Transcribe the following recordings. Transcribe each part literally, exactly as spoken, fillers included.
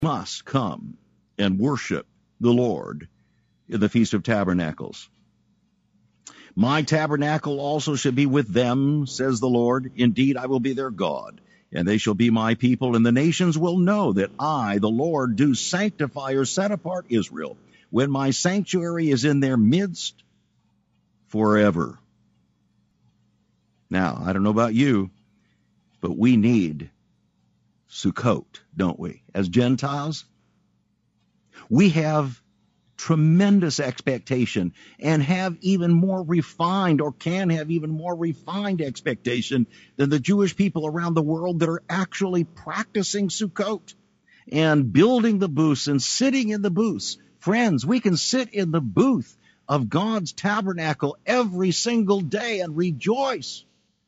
must come and worship the Lord in the Feast of Tabernacles. My tabernacle also shall be with them, says the Lord. Indeed, I will be their God, and they shall be my people, and the nations will know that I, the Lord, do sanctify or set apart Israel, when my sanctuary is in their midst forever. Now, I don't know about you, but we need Sukkot, don't we? As Gentiles, we have tremendous expectation and have even more refined, or can have even more refined expectation than the Jewish people around the world that are actually practicing Sukkot and building the booths and sitting in the booths. Friends, we can sit in the booth of God's tabernacle every single day and rejoice.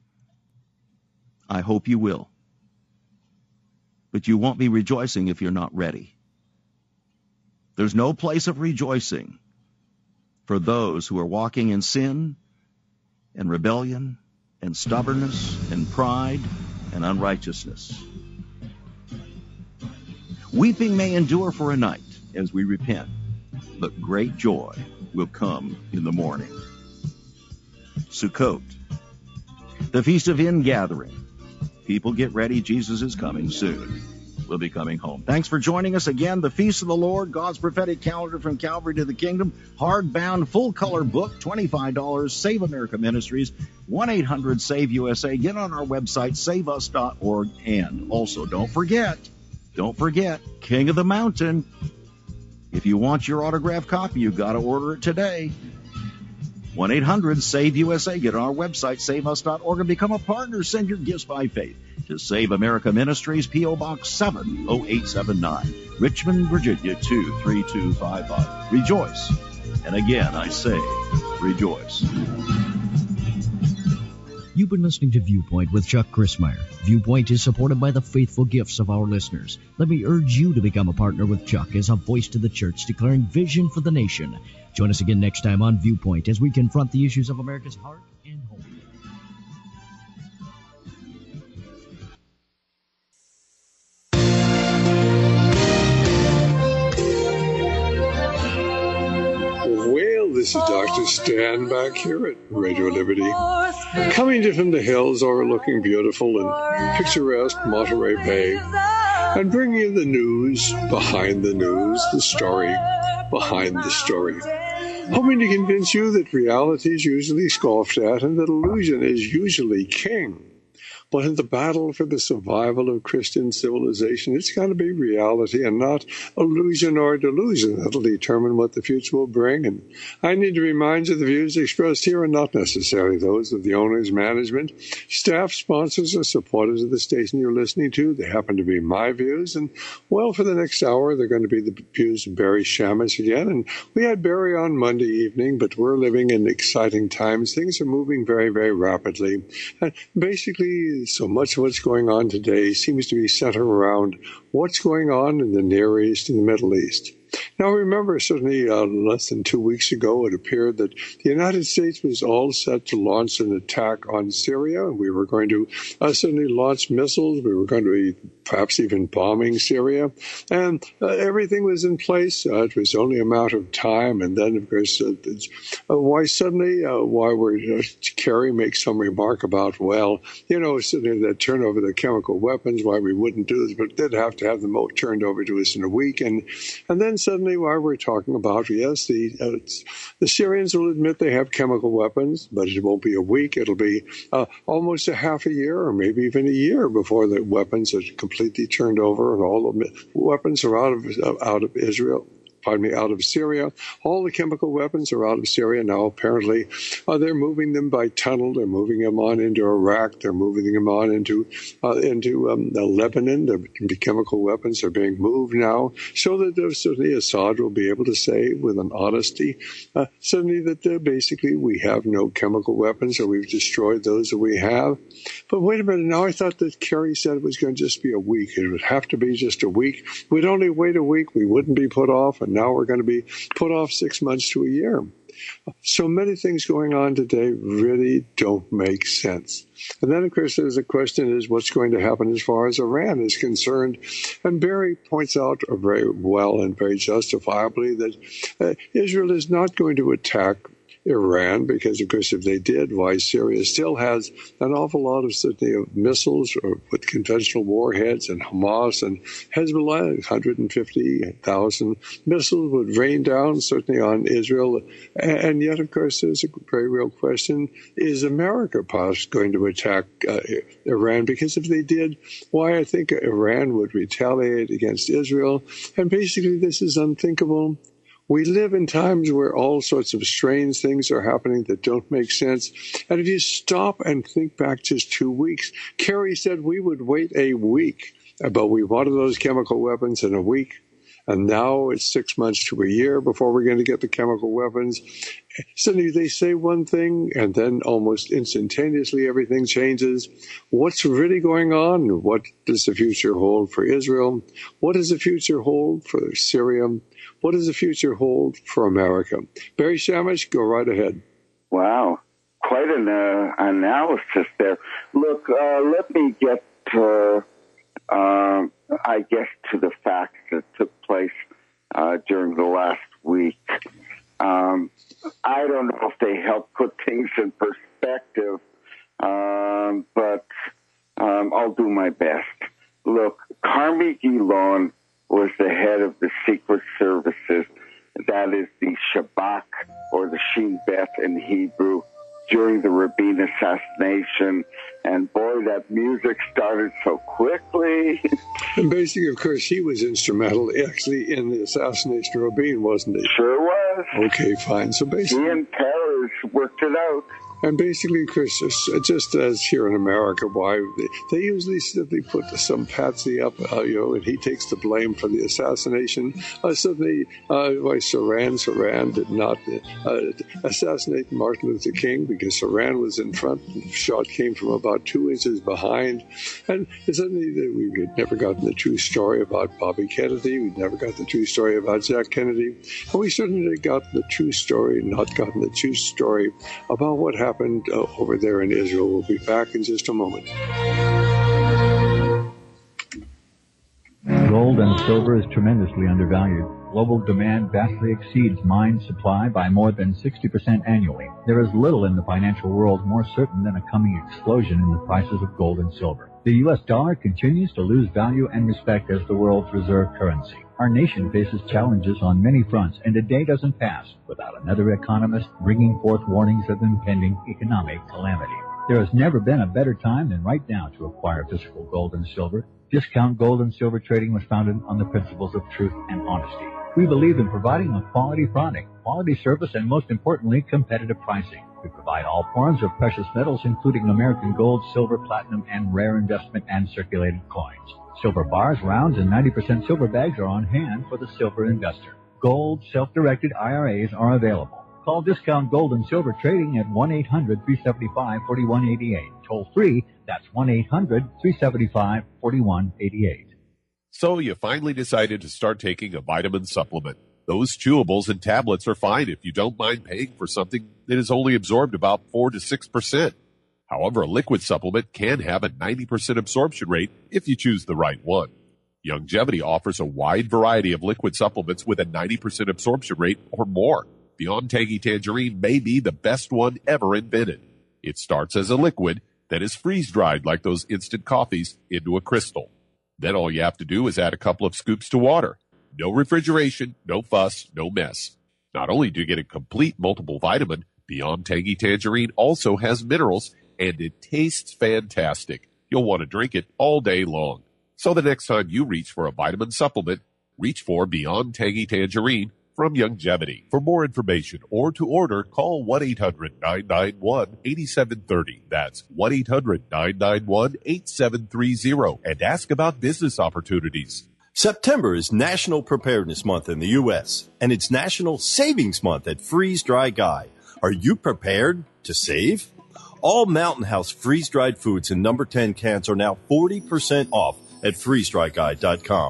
I hope you will. But you won't be rejoicing if you're not ready. There's no place of rejoicing for those who are walking in sin and rebellion and stubbornness and pride and unrighteousness. Weeping may endure for a night as we repent, but great joy will come in the morning. Sukkot, the Feast of Ingathering. People get ready. Jesus is coming soon. We'll be coming home. Thanks for joining us again. The Feast of the Lord, God's prophetic calendar from Calvary to the Kingdom. Hardbound, full-color book, twenty-five dollars. Save America Ministries, one eight hundred save U S A. Get on our website, save us dot org. And also, don't forget, don't forget, King of the Mountain. If you want your autographed copy, you've got to order it today. one eight hundred save U S A. Get on our website, save us dot org, and become a partner. Send your gifts by faith to Save America Ministries, P O. Box seven oh eight seven nine, Richmond, Virginia two three two five five. Rejoice. And again, I say, rejoice. You've been listening to Viewpoint with Chuck Crismier. Viewpoint is supported by the faithful gifts of our listeners. Let me urge you to become a partner with Chuck as a voice to the church declaring vision for the nation. Join us again next time on Viewpoint as we confront the issues of America's heart and home. Well, this is Doctor Stan back here at Radio Liberty, coming to you from the hills overlooking beautiful and picturesque Monterey Bay, and bringing you the news behind the news, the story behind the story. Hoping to convince you that reality is usually scoffed at and that illusion is usually king. But in the battle for the survival of Christian civilization, it's got to be reality and not illusion or delusion that'll determine what the future will bring. And I need to remind you the views expressed here are not necessarily those of the owners, management, staff, sponsors, or supporters of the station you're listening to. They happen to be my views. And, well, for the next hour, they're going to be the views of Barry Shamus again. And we had Barry on Monday evening, but we're living in exciting times. Things are moving very, very rapidly. And basically, so much of what's going on today seems to be centered around what's going on in the Near East and the Middle East. Now, remember, certainly uh, less than two weeks ago, it appeared that the United States was all set to launch an attack on Syria. We were going to uh, certainly launch missiles. We were going to be perhaps even bombing Syria. And uh, everything was in place. Uh, it was only a matter of time. And then, of course, uh, uh, why suddenly, uh, why were uh, Kerry makes some remark about, well, you know, suddenly that turn over the chemical weapons, why we wouldn't do this, but did have to have them turned over to us in a week. And, and then suddenly, while we're talking about, yes, the uh, the Syrians will admit they have chemical weapons, but it won't be a week. It'll be uh, almost a half a year or maybe even a year before the weapons are completely turned over and all the weapons are out of out of Israel. Pardon me, out of Syria. All the chemical weapons are out of Syria now. Apparently, uh, they're moving them by tunnel. They're moving them on into Iraq. They're moving them on into uh, into um, uh, Lebanon. The chemical weapons are being moved now, so that uh, certainly Assad will be able to say with an honesty, uh, certainly that uh, basically we have no chemical weapons, or we've destroyed those that we have. But wait a minute. Now I thought that Kerry said it was going to just be a week. It would have to be just a week. We'd only wait a week. We wouldn't be put off. And now we're going to be put off six months to a year. So many things going on today really don't make sense. And then, of course, there's a question is what's going to happen as far as Iran is concerned. And Barry points out very well and very justifiably that uh, Israel is not going to attack Iran, because, of course, if they did, why Syria still has an awful lot of, certainly, of missiles or with conventional warheads, and Hamas and Hezbollah, one hundred fifty thousand missiles would rain down, certainly, on Israel. And yet, of course, there's a very real question, is America possibly going to attack uh, Iran? Because if they did, why, I think Iran would retaliate against Israel. And basically, this is unthinkable. We live in times where all sorts of strange things are happening that don't make sense. And if you stop and think back just two weeks, Kerry said we would wait a week, but we wanted those chemical weapons in a week. And now it's six months to a year before we're going to get the chemical weapons. Suddenly they say one thing, and then almost instantaneously everything changes. What's really going on? What does the future hold for Israel? What does the future hold for Syria? What does the future hold for America? Barry Shamish, go right ahead. Wow, quite an uh, analysis there. Look, uh, let me get to, uh, I guess, to the facts that took place uh, during the last week. Um, I don't know if they help put things in perspective, um, but um, I'll do my best. Look, Carmi Gilon was the head of the Secret Services, that is the Shabak, or the Shin Bet in Hebrew, during the Rabin assassination. And boy, that music started so quickly. And basically, of course, he was instrumental actually in the assassination of Rabin, wasn't he? Sure was. Okay, fine. So basically, he and Paris worked it out. And basically, Chris, just as here in America, why they usually simply put some patsy up, uh, you know, and he takes the blame for the assassination. Uh, suddenly, uh, why Saran, Saran did not uh, assassinate Martin Luther King because Saran was in front. The shot came from about two inches behind. And suddenly, we had never gotten the true story about Bobby Kennedy. We'd never got the true story about Jack Kennedy. And we certainly got the true story, not gotten the true story about what happened. Happened uh, over there in Israel. We'll be back in just a moment. Gold and silver is tremendously undervalued. Global demand vastly exceeds mine supply by more than sixty percent annually. There is little in the financial world more certain than a coming explosion in the prices of gold and silver. The U S dollar continues to lose value and respect as the world's reserve currency. Our nation faces challenges on many fronts, and a day doesn't pass without another economist bringing forth warnings of impending economic calamity. There has never been a better time than right now to acquire physical gold and silver. Discount Gold and Silver Trading was founded on the principles of truth and honesty. We believe in providing a quality product, quality service, and most importantly, competitive pricing. We provide all forms of precious metals, including American gold, silver, platinum, and rare investment and circulated coins. Silver bars, rounds, and ninety percent silver bags are on hand for the silver investor. Gold self-directed I R As are available. Call Discount Gold and Silver Trading at one eight hundred, three seven five, four one eight eight. Toll free, that's one eight hundred, three seven five, four one eight eight. So you finally decided to start taking a vitamin supplement. Those chewables and tablets are fine if you don't mind paying for something that is only absorbed about four to six percent. However, a liquid supplement can have a ninety percent absorption rate if you choose the right one. Youngevity offers a wide variety of liquid supplements with a ninety percent absorption rate or more. Beyond Tangy Tangerine may be the best one ever invented. It starts as a liquid that is freeze-dried like those instant coffees into a crystal. Then all you have to do is add a couple of scoops to water. No refrigeration, no fuss, no mess. Not only do you get a complete multiple vitamin, Beyond Tangy Tangerine also has minerals, and it tastes fantastic. You'll want to drink it all day long. So the next time you reach for a vitamin supplement, reach for Beyond Tangy Tangerine from Youngevity. For more information or to order, call one eight hundred, nine nine one, eight seven three zero. That's one eight hundred, nine nine one, eight seven three zero. And ask about business opportunities. September is National Preparedness Month in the U S, and it's National Savings Month at Freeze Dry Guy. Are you prepared to save? All Mountain House freeze-dried foods in number ten cans are now forty percent off at freeze dry guy dot com.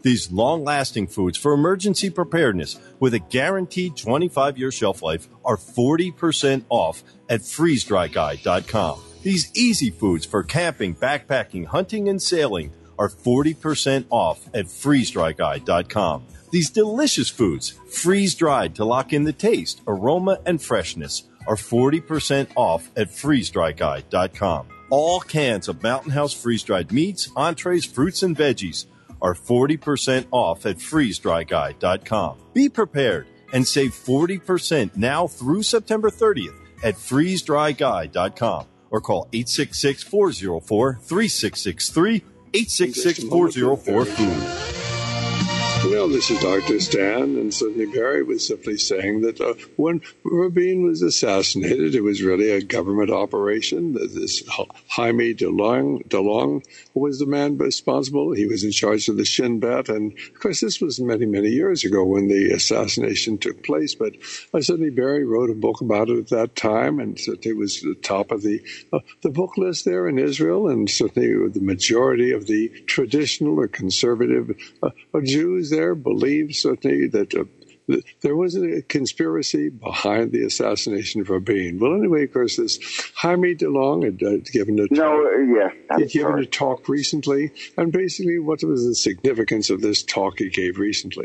These long-lasting foods for emergency preparedness with a guaranteed twenty-five year shelf life are forty percent off at freeze dry guy dot com. These easy foods for camping, backpacking, hunting, and sailing are forty percent off at freeze dry guy dot com. These delicious foods, freeze-dried to lock in the taste, aroma, and freshness, are forty percent off at freeze dry guy dot com. All cans of Mountain House freeze-dried meats, entrees, fruits, and veggies are forty percent off at freeze dry guy dot com. Be prepared and save forty percent now through September thirtieth at freeze dry guy dot com or call eight six six, four zero four, three six six three, eight six six, four zero four, food. Well, this is Doctor Stan, and Sidney Barry was simply saying that uh, when Rabin was assassinated, it was really a government operation. This Jaime DeLong, DeLong was the man responsible. He was in charge of the Shin Bet, and of course, this was many, many years ago when the assassination took place. But uh, Sidney Barry wrote a book about it at that time, and it was the top of the uh, the book list there in Israel, and certainly the majority of the traditional or conservative uh, Jews there believed certainly that uh, th- there was a conspiracy behind the assassination of Rabin. Well, anyway, of course, this Jaime DeLong had uh, given a talk. No, uh, yes, He'd given a talk recently, and basically, what was the significance of this talk he gave recently?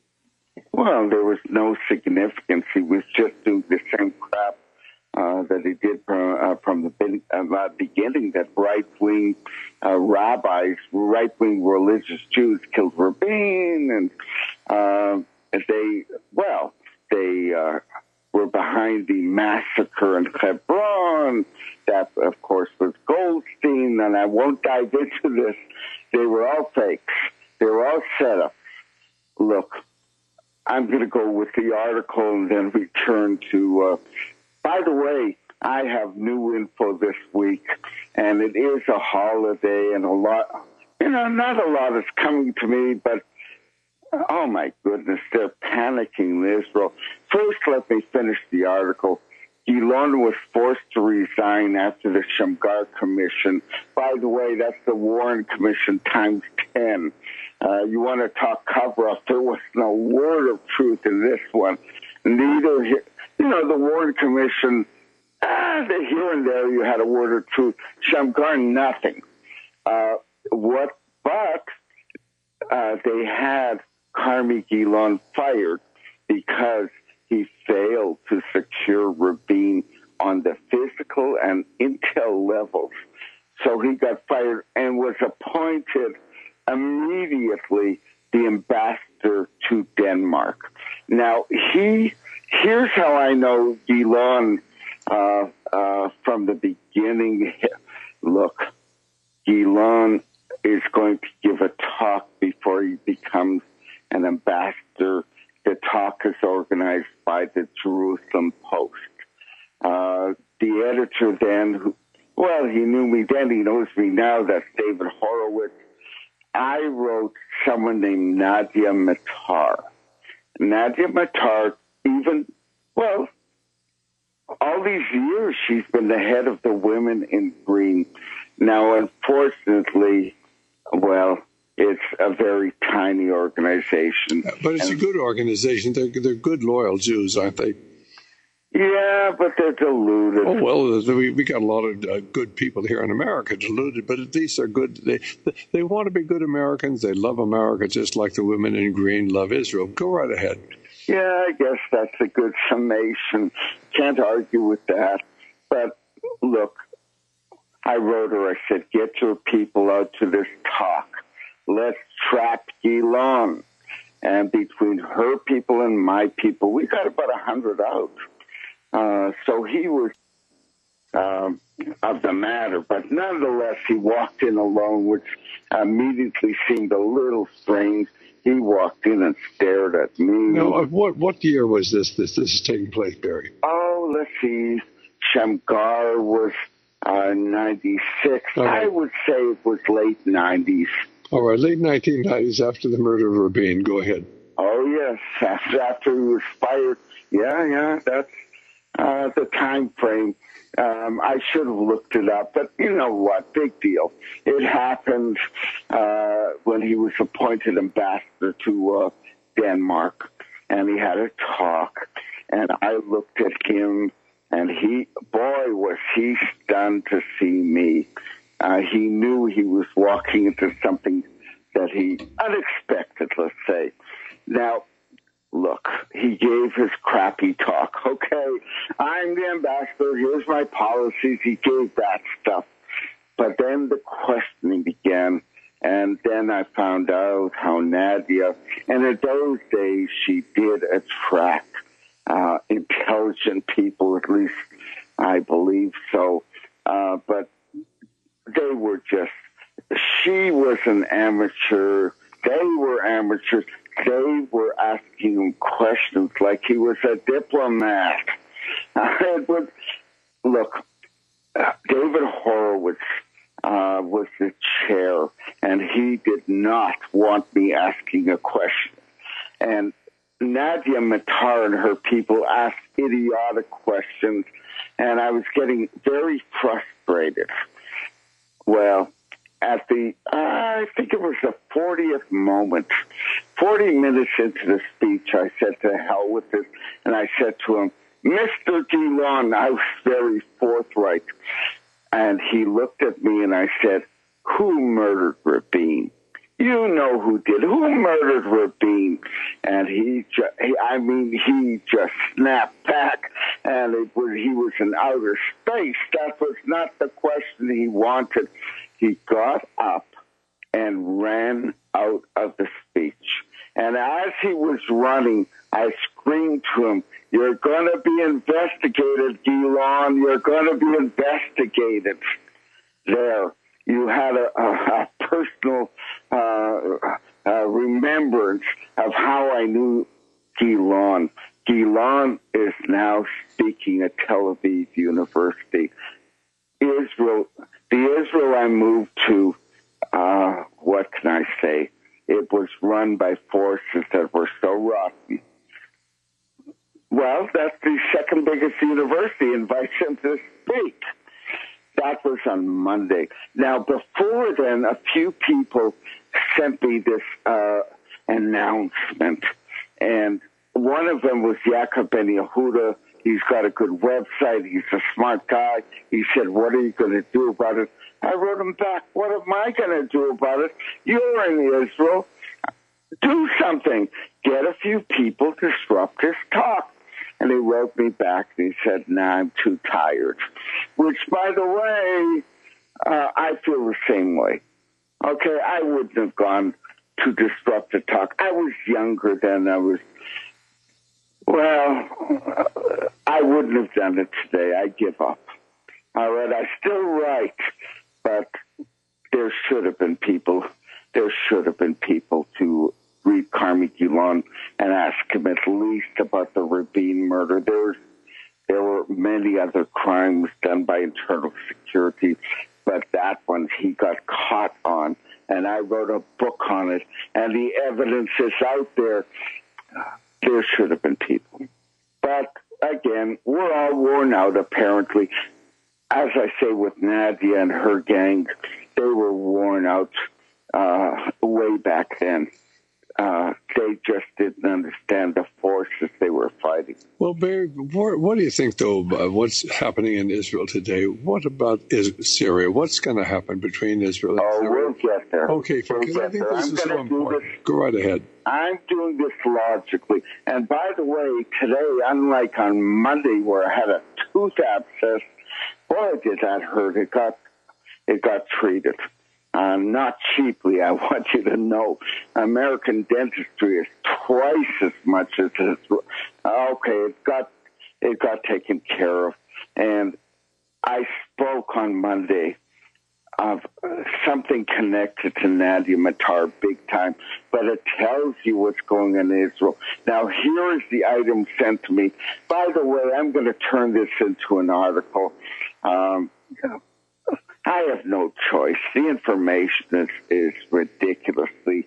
Well, there was no significance. He was just doing the same crap uh, that he did from, uh, from the bin- uh, beginning, that right-wing uh, rabbis, right-wing religious Jews killed Rabin, and uh, they, well, they uh, were behind the massacre in Hebron. That, of course, was Goldstein, and I won't dive into this. They were all fakes. They were all setups. Look, I'm going to go with the article and then return to... Uh, by the way, I have new info this week, and it is a holiday, and a lot, you know, not a lot is coming to me, but, oh my goodness, they're panicking in Israel. First, let me finish the article. Gilon was forced to resign after the Shamgar Commission. By the way, that's the Warren Commission times ten. Uh, you want to talk cover-up, there was no word of truth in this one. Neither, you know, the Warren Commission, ah, here and there you had a word of truth. Shamgar, nothing. Uh, what, but uh, they had Carmi Gilon fired because he failed to secure Rabin on the physical and intel levels. So he got fired and was appointed immediately the ambassador to Denmark. Now, he, here's how I know Gilon uh, uh, from the beginning. Look, Gilon is going to give a talk before he becomes an ambassador. The talk is organized by the Jerusalem Post. Uh, the editor then, who, well, he knew me then, he knows me now, that's David Horowitz. I wrote someone named Nadia Matar. Nadia Matar, even, well, all these years she's been the head of the Women in Green. Now, unfortunately, well, it's a very tiny organization. But it's and, a good organization. They're, they're good, loyal Jews, aren't they? Yeah, but they're deluded. Oh, well, we, we got a lot of uh, good people here in America deluded, but at least they're good. They, they want to be good Americans. They love America just like the women in green love Israel. Go right ahead. Yeah, I guess that's a good summation. Can't argue with that. But look, I wrote her, I said, get your people out to this talk. Let's trap Gilon. And between her people and my people, we got about a hundred out. Uh, so he was um, of the matter, but nonetheless, he walked in alone, which immediately seemed a little strange. He walked in and stared at me. Now, what what year was this? This this is taking place, Barry? Oh, let's see. Shamgar was uh, ninety-six. Right. I would say it was late nineties. All right, late nineteen nineties, after the murder of Rabin. Go ahead. Oh yes, after after he was fired. Yeah, yeah, that's. Uh, the time frame. Um, I should have looked it up, but you know what? Big deal. It happened uh, when he was appointed ambassador to uh, Denmark, and he had a talk, and I looked at him, and he, boy, was he stunned to see me. Uh, he knew he was walking into something that he unexpected, let's say. Now, look, he gave his crappy talk. Okay, I'm the ambassador. Here's my policies. He gave that stuff. But then the questioning began, and then I found out how Nadia, and in those days she did attract uh, intelligent people, at least I believe so. Uh, but they were just, she was an amateur. They were amateurs. They were asking him questions like he was a diplomat. Uh, it was, look, uh, David Horowitz uh, was the chair, and he did not want me asking a question. And Nadia Matar and her people asked idiotic questions, and I was getting very frustrated. Well, at the, uh, I think it was the fortieth moment, forty minutes into the speech, I said, to hell with it, and I said to him, Mister Gillon, I was very forthright. And he looked at me and I said, who murdered Rabin? You know who did. Who murdered Rabin? And he, ju- he, I mean, he just snapped back, and it was, he was in outer space. That was not the question he wanted. He got up and ran out of the speech. And as he was running, I screamed to him, you're going to be investigated, Gillon. You're going to be investigated. There, you had a, a, a personal uh, uh, remembrance of how I knew Gillon. Gillon is now speaking at Tel Aviv University. Israel, the Israel I moved to, uh, what can I say? It was run by forces that were so rotten. Well, that's the second biggest university invites him to speak. That was on Monday. Now, before then, a few people sent me this uh, announcement, and one of them was Yaakov Ben Yehuda. He's got a good website. He's a smart guy. He said, what are you going to do about it? I wrote him back, what am I going to do about it? You're in Israel. Do something. Get a few people to disrupt his talk. And he wrote me back and he said, nah, I'm too tired. Which, by the way, uh, I feel the same way. Okay, I wouldn't have gone to disrupt the talk. I was younger then. I was, well, uh, I wouldn't have done it today. I give up. All right, I still write, but there should have been people, there should have been people to read Carmi Gillon and ask him at least about the Rabin murder. There was, there were many other crimes done by internal security, but that one he got caught on, and I wrote a book on it, and the evidence is out there. There should have been people. But, again, we're all worn out, apparently. As I say with Nadia and her gang, they were worn out uh, way back then. Uh, they just didn't understand the forces they were fighting. Well, Barry, what do you think, though, about what's happening in Israel today? What about Syria? What's going to happen between Israel and oh, Syria? Oh, we'll get there. Okay, because we'll I think there. this I'm is so important. This, Go right ahead. I'm doing this logically. And by the way, today, unlike on Monday where I had a tooth abscess, boy, did that hurt. It got, it got treated. Uh, not cheaply, I want you to know. American dentistry is twice as much as it's, okay, it got, it got taken care of. And I spoke on Monday of something connected to Nadia Matar big time, but it tells you what's going on in Israel. Now, here is the item sent to me. By the way, I'm going to turn this into an article. Um, I have no choice. The information is, is ridiculously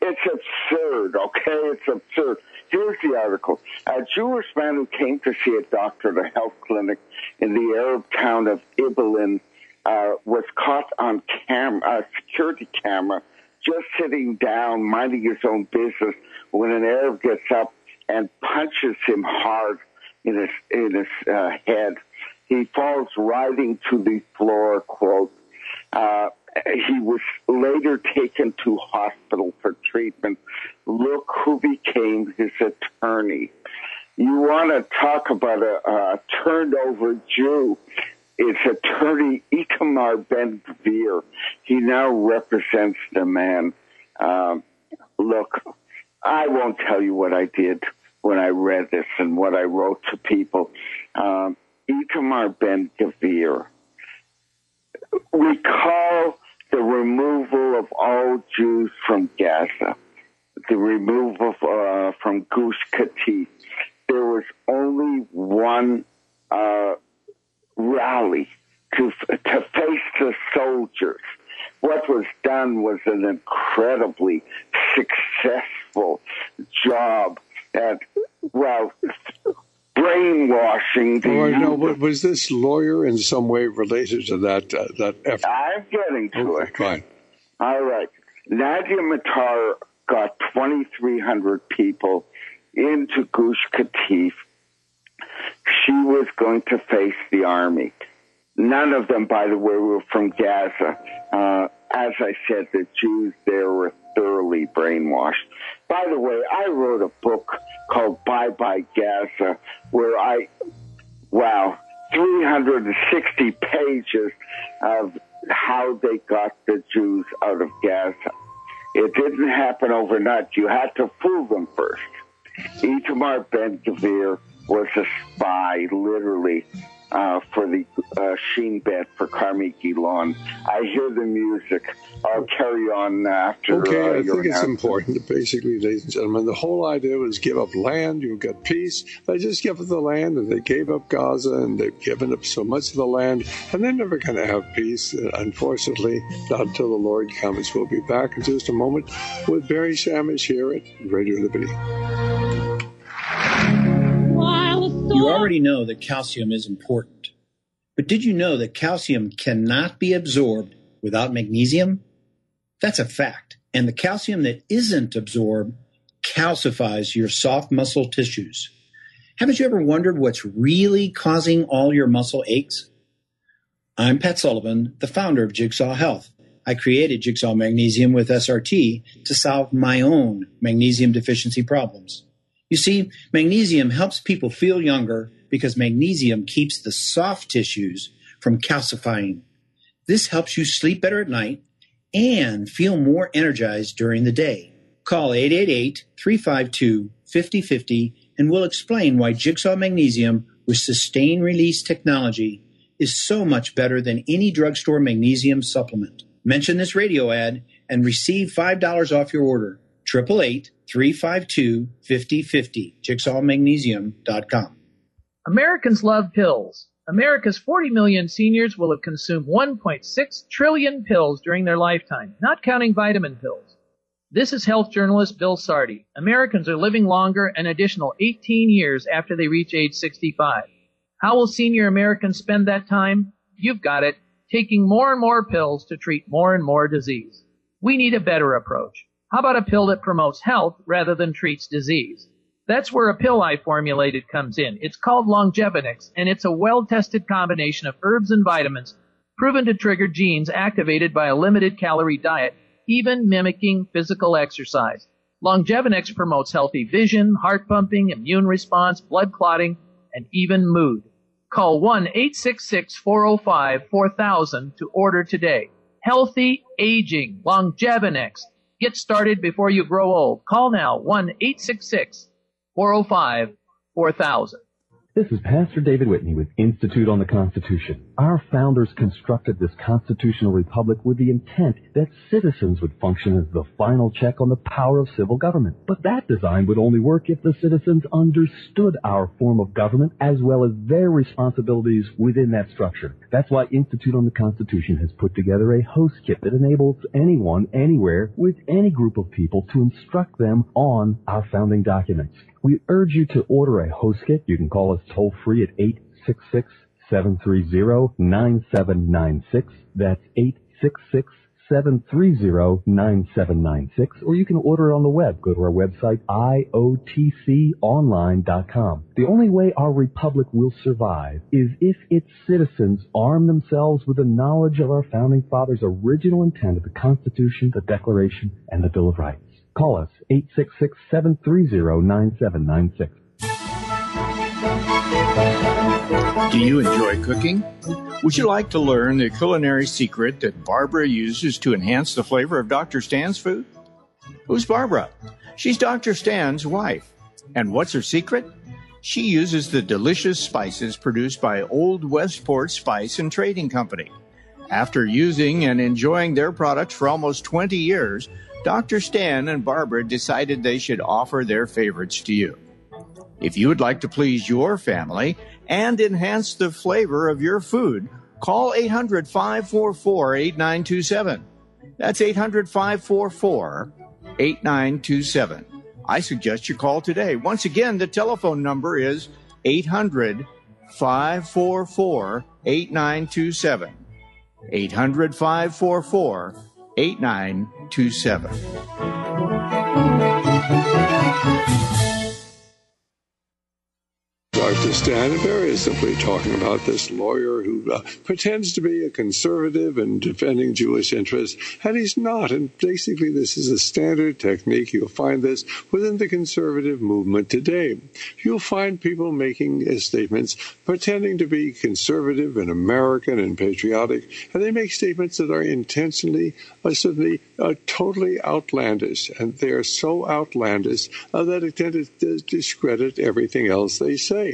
It's absurd, okay? It's absurd. Here's the article. A Jewish man who came to see a doctor at a health clinic in the Arab town of Ibilin uh, was caught on cam- uh, security camera just sitting down, minding his own business, when an Arab gets up and punches him hard in his, in his uh, head. He falls right into the floor, quote. Uh, he was later taken to hospital for treatment. Look who became his attorney. You want to talk about a, a turned-over Jew. It's attorney Itamar Ben-Gvir. He now represents the man. Um, look, I won't tell you what I did when I read this and what I wrote to people. Um, Itamar Ben-Gvir. We call the removal of all Jews from Gaza, the removal uh, from Gush Katif. There was only one uh, rally to to face the soldiers. What was done was an incredibly successful job at, well, brainwashing the oh, youth. no, was this lawyer in some way related to that uh, that effort? I'm getting to okay, it. Fine. All right. Nadia Matar got twenty-three hundred people into Gush Katif. She was going to face the army. None of them, by the way, were from Gaza. Uh, as I said, the Jews there were thoroughly brainwashed. By the way, I wrote a book called Bye Bye Gaza, where I, wow, three hundred sixty pages of how they got the Jews out of Gaza. It didn't happen overnight. You had to fool them first. Itamar Ben-Gvir was a spy, literally, uh, for the uh, Shin Bet for Carmi Gilon. I hear the music. I'll carry on after. Okay, uh, I your think it's announcement. important, basically, ladies and gentlemen. The whole idea was give up land, you get peace. They just give up the land, and they gave up Gaza, and they've given up so much of the land, and they're never going to have peace, uh, unfortunately, not until the Lord comes. We'll be back in just a moment with Barry Samish here at Radio Liberty. You already know that calcium is important. But did you know that calcium cannot be absorbed without magnesium? That's a fact. And the calcium that isn't absorbed calcifies your soft muscle tissues. Haven't you ever wondered what's really causing all your muscle aches? I'm Pat Sullivan, the founder of Jigsaw Health. I created Jigsaw Magnesium with S R T to solve my own magnesium deficiency problems. You see, magnesium helps people feel younger because magnesium keeps the soft tissues from calcifying. This helps you sleep better at night and feel more energized during the day. Call eight eight eight, three five two, five oh five oh and we'll explain why Jigsaw Magnesium with sustained release technology is so much better than any drugstore magnesium supplement. Mention this radio ad and receive five dollars off your order. eight eight eight, three five two, five oh five oh, jigsaw magnesium dot com. Americans love pills. America's forty million seniors will have consumed one point six trillion pills during their lifetime, not counting vitamin pills. This is health journalist Bill Sardi. Americans are living longer an additional eighteen years after they reach age sixty-five. How will senior Americans spend that time? You've got it, taking more and more pills to treat more and more disease. We need a better approach. How about a pill that promotes health rather than treats disease? That's where a pill I formulated comes in. It's called Longevinix, and it's a well-tested combination of herbs and vitamins proven to trigger genes activated by a limited-calorie diet, even mimicking physical exercise. Longevinix promotes healthy vision, heart pumping, immune response, blood clotting, and even mood. Call one eight six six, four oh five, four thousand to order today. Healthy aging, Longevinix. Get started before you grow old. Call now, one eight six six, four oh five, four thousand. This is Pastor David Whitney with Institute on the Constitution. Our founders constructed this constitutional republic with the intent that citizens would function as the final check on the power of civil government. But that design would only work if the citizens understood our form of government as well as their responsibilities within that structure. That's why Institute on the Constitution has put together a host kit that enables anyone, anywhere, with any group of people to instruct them on our founding documents. We urge you to order a host kit. You can call us toll-free at eight six six, seven three zero, nine seven nine six. That's eight six six, seven three zero, nine seven nine six. Or you can order it on the web. Go to our website, I O T C online dot com. The only way our republic will survive is if its citizens arm themselves with the knowledge of our founding fathers' original intent of the Constitution, the Declaration, and the Bill of Rights. Call us, eight six six, seven three zero, nine seven nine six. Do you enjoy cooking? Would you like to learn the culinary secret that Barbara uses to enhance the flavor of Doctor Stan's food? Who's Barbara? She's Doctor Stan's wife. And what's her secret? She uses the delicious spices produced by Old Westport Spice and Trading Company. After using and enjoying their products for almost twenty years, Doctor Stan and Barbara decided they should offer their favorites to you. If you would like to please your family and enhance the flavor of your food, call eight hundred, five four four, eight nine two seven. That's eight hundred, five four four, eight nine two seven. I suggest you call today. Once again, the telephone number is eight hundred, five four four, eight nine two seven. eight hundred, five four four, eight nine two seven. Doctor Stan Berry is simply talking about this lawyer who uh, pretends to be a conservative and defending Jewish interests, and he's not. And basically, this is a standard technique. You'll find this within the conservative movement today. You'll find people making uh, statements pretending to be conservative and American and patriotic, and they make statements that are intentionally, uh, certainly, uh, totally outlandish. And they are so outlandish uh, that it tends to discredit everything else they say.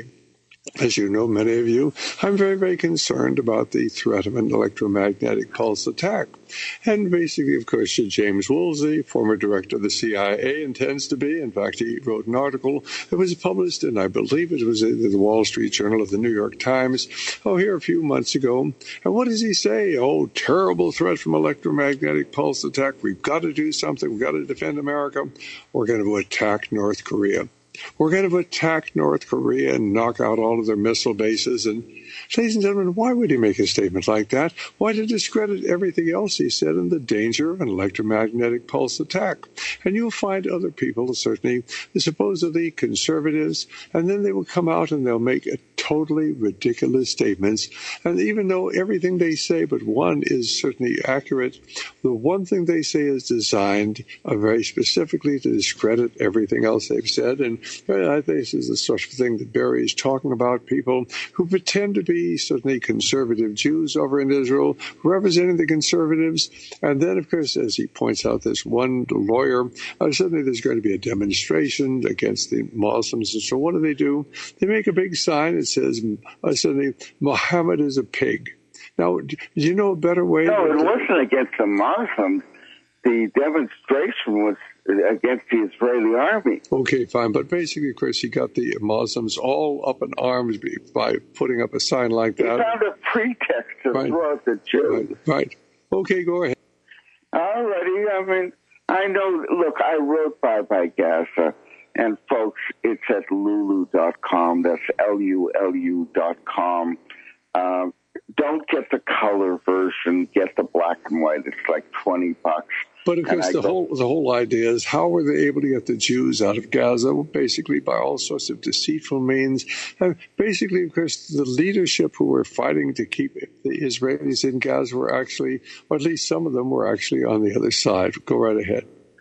As you know, many of you, I'm very, very concerned about the threat of an electromagnetic pulse attack. And basically, of course, James Woolsey, former director of the C I A, intends to be. In fact, he wrote an article that was published, and I believe it was in the Wall Street Journal of the New York Times, oh, here a few months ago. And what does he say? Oh, terrible threat from electromagnetic pulse attack. We've got to do something. We've got to defend America. We're going to attack North Korea. We're going to attack North Korea and knock out all of their missile bases. And, ladies and gentlemen, why would he make a statement like that? Why to discredit everything else he said and the danger of an electromagnetic pulse attack? And you'll find other people, certainly, supposedly conservatives, and then they will come out and they'll make a totally ridiculous statements. And even though everything they say but one is certainly accurate, the one thing they say is designed uh, very specifically to discredit everything else they've said. And I think this is the sort of thing that Barry is talking about, people who pretend to be certainly conservative Jews over in Israel, representing the conservatives. And then, of course, as he points out, this one lawyer, uh, suddenly there's going to be a demonstration against the Muslims. And so what do they do? They make a big sign that says, uh, suddenly, Muhammad is a pig. Now, do you know a better way? No, to- it wasn't against the Muslims. The demonstration was against the Israeli army. Okay, fine. But basically, of course, he got the Muslims all up in arms by putting up a sign like that. He found a pretext to right. throw out the Jews. Right. right. Okay, go ahead. All righty. I mean, I know, look, I wrote Bye Bye Gaza, and folks, it's at lulu dot com. That's L U L U dot com. Um, don't get the color version. Get the black and white. It's like twenty bucks. But of course, the whole the whole idea is how were they able to get the Jews out of Gaza? Well, basically by all sorts of deceitful means. And basically, of course, the leadership who were fighting to keep the Israelis in Gaza were actually, or at least some of them were actually on the other side. Go right ahead.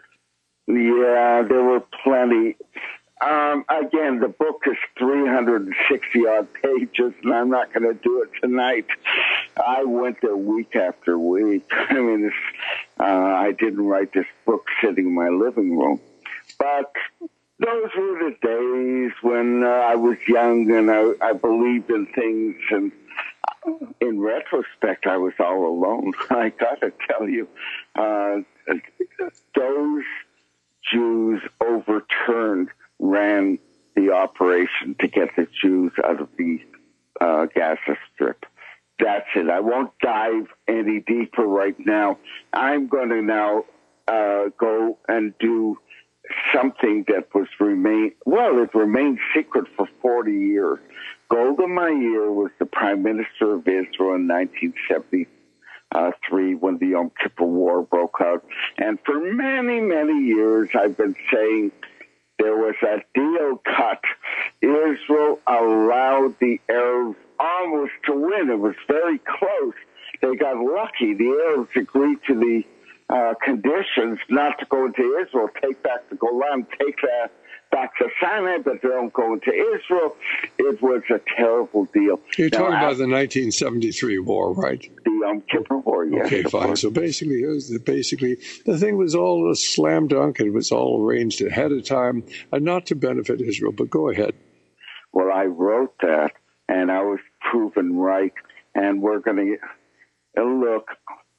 Yeah, there were plenty. Um, again, the book is three hundred sixty odd pages, and I'm not going to do it tonight. I went there week after week. I mean, it's, uh, I didn't write this book sitting in my living room. But those were the days when uh, I was young and I, I believed in things. And in retrospect, I was all alone. I got to tell you, uh, those Jews overturned, ran the operation to get the Jews out of the uh, Gaza Strip. That's it. I won't dive any deeper right now. I'm going to now uh, go and do something that was remain well, it remained secret for forty years. Golda Meir was the Prime Minister of Israel in nineteen seventy-three when the Yom Kippur War broke out. And for many, many years, I've been saying there was a deal cut. Israel allowed the Arabs almost to win. It was very close. They got lucky. The Arabs agreed to the uh, conditions not to go into Israel, take back the Golan, take that back to Sinai, but they don't go into Israel. It was a terrible deal. You're now, talking about the nineteen seventy-three war, right? The Yom Kippur War, yes. Okay, fine. So basically, it was the, basically, the thing was all a slam dunk, and it was all arranged ahead of time, and not to benefit Israel. But go ahead. Well, I wrote that, and I was proven right, and we're going to look.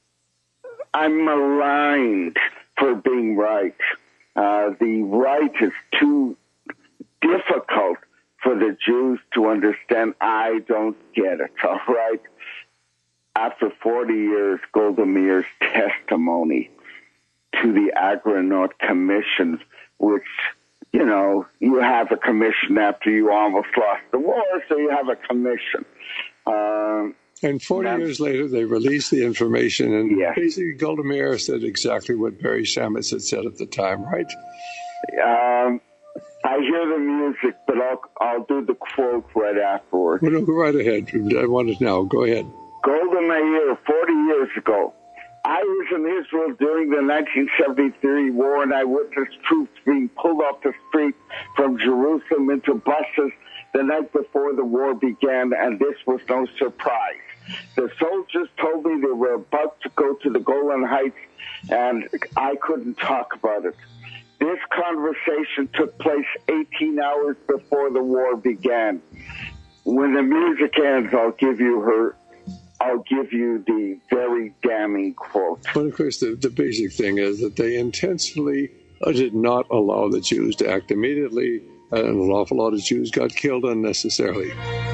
I'm maligned for being right. Uh, the right is too difficult for the Jews to understand. I don't get it, all right? After forty years, Golda Meir's testimony to the Agronaut Commission, which, you know, you have a commission after you almost lost the war, so you have a commission. Um, And forty years later, they released the information, and yes. basically Golda Meir said exactly what Barry Samis had said at the time, right? Um, I hear the music, but I'll, I'll do the quote right afterwards. Well, no, go right ahead. I want it now. Go ahead. Golda Meir, forty years ago. I was in Israel during the nineteen seventy-three war, and I witnessed troops being pulled off the street from Jerusalem into buses the night before the war began, and this was no surprise. The soldiers told me they were about to go to the Golan Heights, and I couldn't talk about it. This conversation took place eighteen hours before the war began. When the music ends, I'll give you her, I'll give you the very damning quote. Well, of course, the, the basic thing is that they intentionally did not allow the Jews to act immediately, and an awful lot of Jews got killed unnecessarily.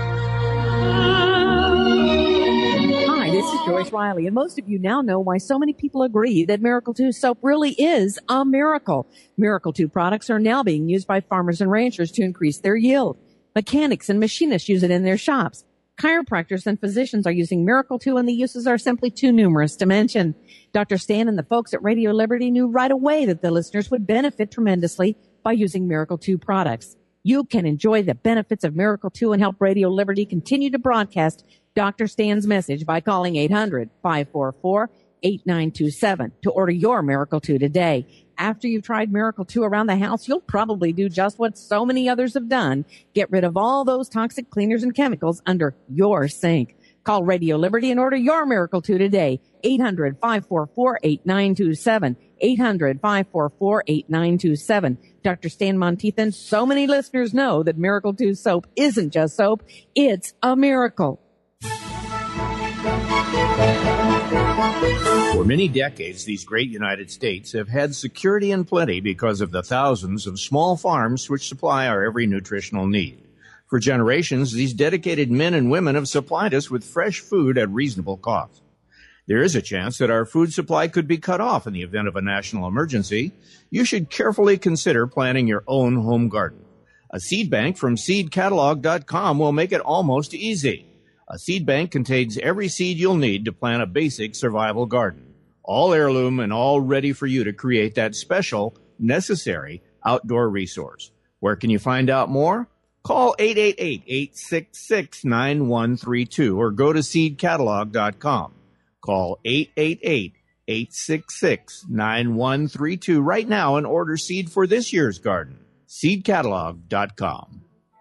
Hi, this is Joyce Riley, and most of you now know why so many people agree that Miracle two soap really is a miracle. Miracle two products are now being used by farmers and ranchers to increase their yield. Mechanics and machinists use it in their shops. Chiropractors and physicians are using Miracle two, and the uses are simply too numerous to mention. Doctor Stan and the folks at Radio Liberty knew right away that the listeners would benefit tremendously by using Miracle two products. You can enjoy the benefits of Miracle two and help Radio Liberty continue to broadcast Doctor Stan's message by calling eight hundred, five four four, eight nine two seven to order your Miracle two today. After you've tried Miracle two around the house, you'll probably do just what so many others have done. Get rid of all those toxic cleaners and chemicals under your sink. Call Radio Liberty and order your Miracle two today. eight hundred, five four four, eight nine two seven. eight hundred, five four four, eight nine two seven. Doctor Stan Monteith and so many listeners know that Miracle two soap isn't just soap. It's a miracle. For many decades, these great United States have had security and plenty because of the thousands of small farms which supply our every nutritional need. For generations, these dedicated men and women have supplied us with fresh food at reasonable cost. There is a chance that our food supply could be cut off in the event of a national emergency. You should carefully consider planting your own home garden. A seed bank from seed catalog dot com will make it almost easy. A seed bank contains every seed you'll need to plant a basic survival garden, all heirloom and all ready for you to create that special, necessary outdoor resource. Where can you find out more? Call eight eight eight, eight six six, nine one three two or go to seed catalog dot com. Call eight eight eight, eight six six, nine one three two right now and order seed for this year's garden. seed catalog dot com.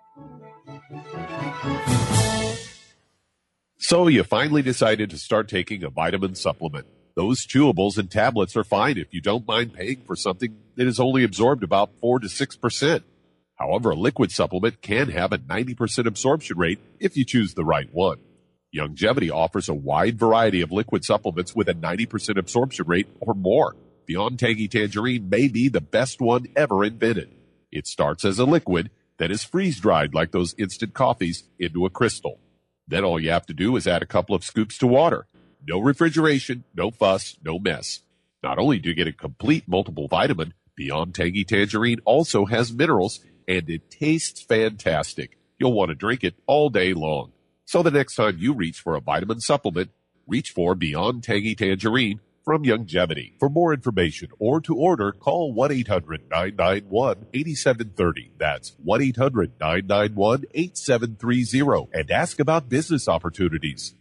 So you finally decided to start taking a vitamin supplement. Those chewables and tablets are fine if you don't mind paying for something that is only absorbed about four to six percent. However, a liquid supplement can have a ninety percent absorption rate if you choose the right one. Youngevity offers a wide variety of liquid supplements with a ninety percent absorption rate or more. Beyond Tangy Tangerine may be the best one ever invented. It starts as a liquid that is freeze-dried like those instant coffees into a crystal. Then all you have to do is add a couple of scoops to water. No refrigeration, no fuss, no mess. Not only do you get a complete multiple vitamin, Beyond Tangy Tangerine also has minerals, and it tastes fantastic. You'll want to drink it all day long. So the next time you reach for a vitamin supplement, reach for Beyond Tangy Tangerine from Youngevity. For more information or to order, call one eight hundred nine nine one eight seven three zero. That's one eight hundred nine nine one eight seven three zero and ask about business opportunities.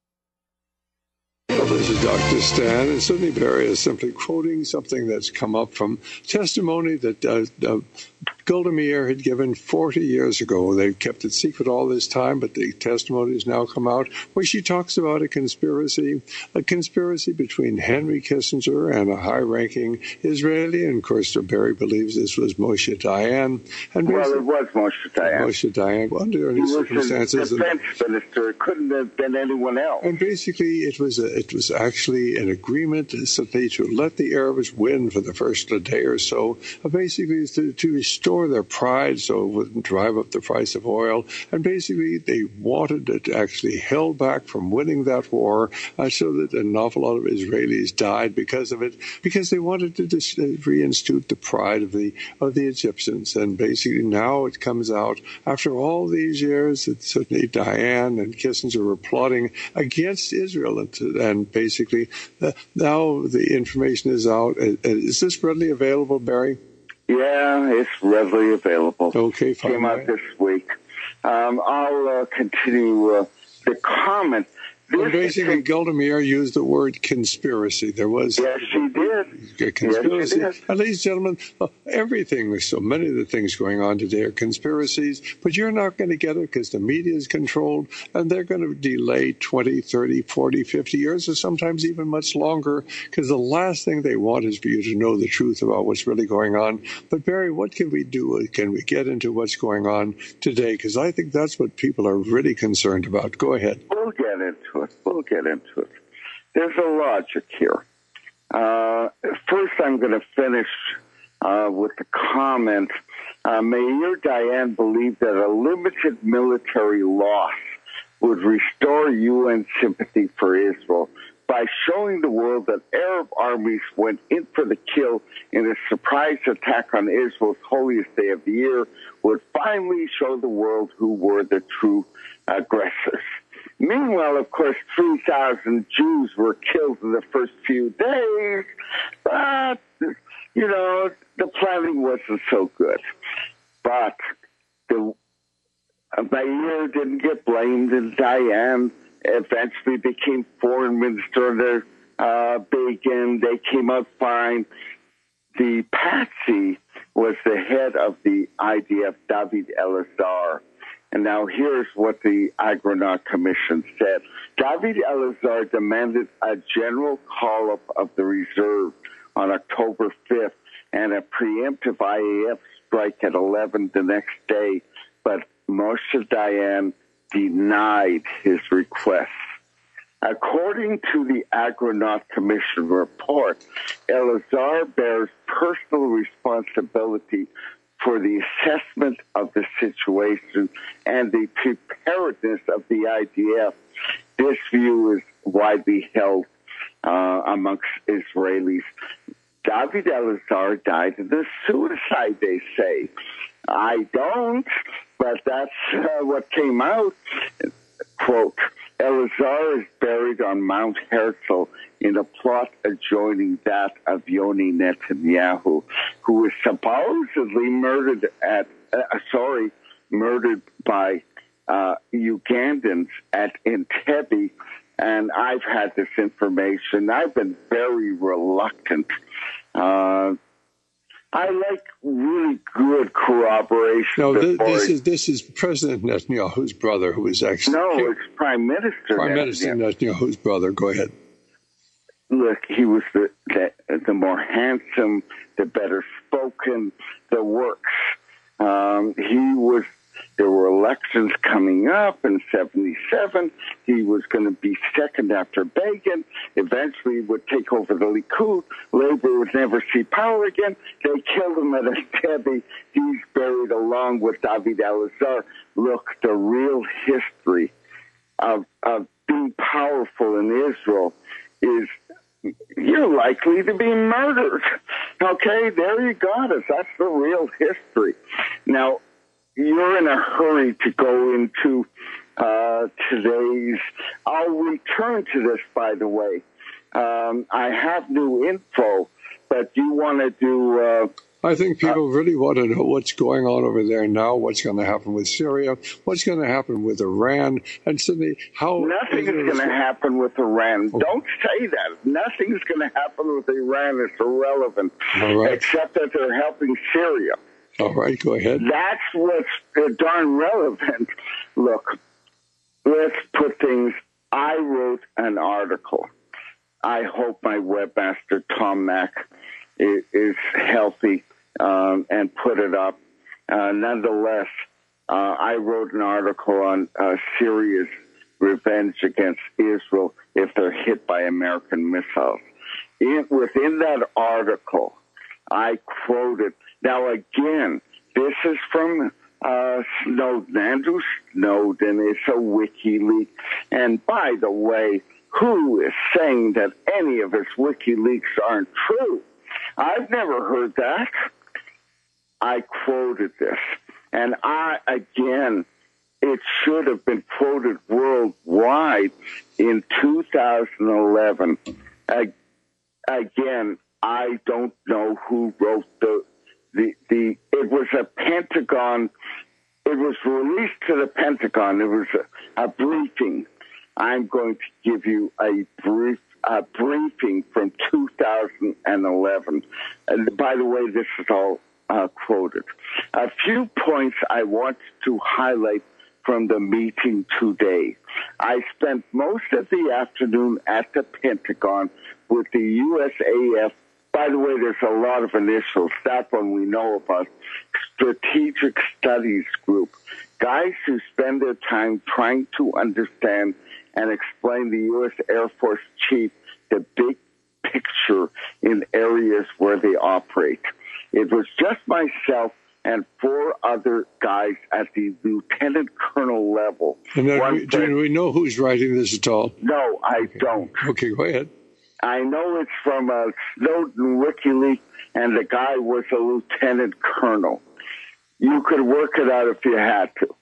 Well, this is Doctor Stan, and Sidney Barry is simply quoting something that's come up from testimony that uh, uh, Golda Meir had given forty years ago. They kept it secret all this time, but the testimony has now come out where she talks about a conspiracy, a conspiracy between Henry Kissinger and a high-ranking Israeli. And, of course, Barry believes this was Moshe Dayan. And well, it was Moshe Dayan. Moshe Dayan, under any he circumstances. Was the defense minister. It couldn't have been anyone else. And basically, it was a, it was actually an agreement simply to let the Arabs win for the first day or so, uh, basically to, to restore their pride so it wouldn't drive up the price of oil. And basically, they wanted it actually held back from winning that war uh, so that an awful lot of Israelis died because of it, because they wanted to dis- reinstitute the pride of the of the Egyptians. And basically, now it comes out after all these years that certainly Dayan and Kissinger were plotting against Israel, and, to, and basically uh, now the information is out. Uh, is this readily available, Barry? Yeah, it's readily available. Okay, fine. Came out this week. Um, I'll uh, continue uh, the comment. Well, basically, Golda Meir used the word conspiracy. There was yes, she did. A conspiracy. Yes, she did. And ladies and gentlemen, everything, there's so many of the things going on today are conspiracies, but you're not going to get it because the media is controlled, and they're going to delay twenty, thirty, forty, fifty years, or sometimes even much longer, because the last thing they want is for you to know the truth about what's really going on. But, Barry, what can we do? Can we get into what's going on today? Because I think that's what people are really concerned about. Go ahead. We'll get into it. We'll get into it. There's a logic here. Uh, first, I'm going to finish uh, with the comment. Uh, Meir Dayan believed that a limited military loss would restore U N sympathy for Israel by showing the world that Arab armies went in for the kill in a surprise attack on Israel's holiest day of the year would finally show the world who were the true aggressors. Meanwhile, of course, three thousand Jews were killed in the first few days, but, you know, the planning wasn't so good. But the Meir didn't get blamed, and Dayan eventually became foreign minister under uh, Begin. They came out fine. The patsy was the head of the I D F, David Elazar. And now here's what the Agronaut Commission said. David Elazar demanded a general call-up of the reserve on October fifth and a preemptive I A F strike at eleven the next day, but Moshe Dayan denied his request. According to the Agronaut Commission report, Elazar bears personal responsibility for the assessment of the situation and the preparedness of the I D F. This view is widely held uh, amongst Israelis. David Elazar died of a suicide, they say. I don't, but that's uh, what came out. Quote, Elazar is buried on Mount Herzl in a plot adjoining that of Yoni Netanyahu, who was supposedly murdered at, uh, sorry, murdered by uh, Ugandans at Entebbe. And I've had this information. I've been very reluctant. Uh, I like really good corroboration. No, this, this is this is President Netanyahu's brother, who is actually no, it's Prime Minister. Prime Minister Netanyahu's brother. Go ahead. Look, he was the, the the more handsome, the better spoken, the works. Um, he was, there were elections coming up in seventy-seven. He was going to be second after Begin. Eventually would take over the Likud. Labor would never see power again. They killed him at Entebbe. He's buried along with David Elazar. Look, the real history of, of being powerful in Israel is you're likely to be murdered. Okay, there you got it. That's the real history. Now, you're in a hurry to go into uh, today's... I'll return to this, by the way. Um, I have new info, but you want to do... Uh, I think people uh, really want to know what's going on over there now, what's going to happen with Syria, what's going to happen with Iran, and suddenly how... Nothing is going to happen with Iran. Oh. Don't say that. Nothing's going to happen with Iran. It's irrelevant, right. Except that they're helping Syria. All right, go ahead. That's what's uh, darn relevant. Look, let's put things... I wrote an article. I hope my webmaster, Tom Mack, is, is healthy. Um, and put it up. Uh, nonetheless, uh, I wrote an article on uh, Syria's revenge against Israel if they're hit by American missiles. In, within that article, I quoted, now again, this is from uh, Snowden. Andrew Snowden is a WikiLeaks. And by the way, who is saying that any of his WikiLeaks aren't true? I've never heard that. I quoted this. And I, again, it should have been quoted worldwide in two thousand eleven. I, again, I don't know who wrote the, the, the, it was a Pentagon, it was released to the Pentagon. It was a, a briefing. I'm going to give you a brief a briefing from two thousand eleven. And by the way, this is all uh, quoted. A few points I want to highlight from the meeting today. I spent most of the afternoon at the Pentagon with the U S A F. By the way, there's a lot of initials. That one we know about. Strategic Studies Group. Guys who spend their time trying to understand and explain the U S Air Force chief the big picture in areas where they operate. It was just myself and four other guys at the lieutenant colonel level. And then we, do we know who's writing this at all? No, I okay. don't. Okay, go ahead. I know it's from a Snowden WikiLeaks, and the guy was a lieutenant colonel. You could work it out if you had to.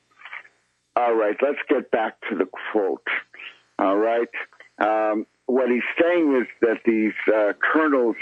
All right, let's get back to the quote. All right. Um, what he's saying is that these uh, colonels,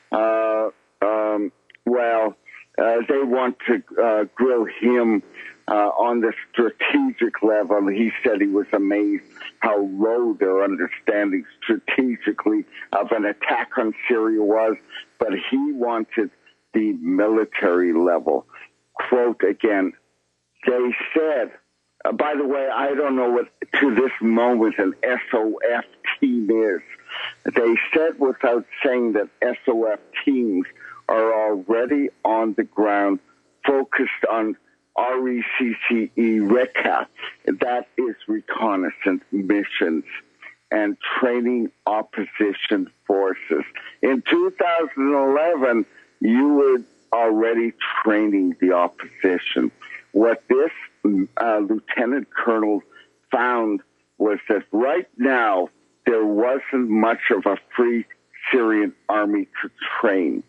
uh, um, well, uh, they want to uh, grill him uh, on the strategic level. He said he was amazed how low their understanding strategically of an attack on Syria was, but he wanted the military level. Quote again, they said, Uh, by the way, I don't know what, to this moment, an S O F team is. They said without saying that S O F teams are already on the ground, focused on R E C C E, RECA. That is reconnaissance missions and training opposition forces. In two thousand eleven, you were already training the opposition. What this uh, lieutenant colonel found was that right now there wasn't much of a free Syrian army to train.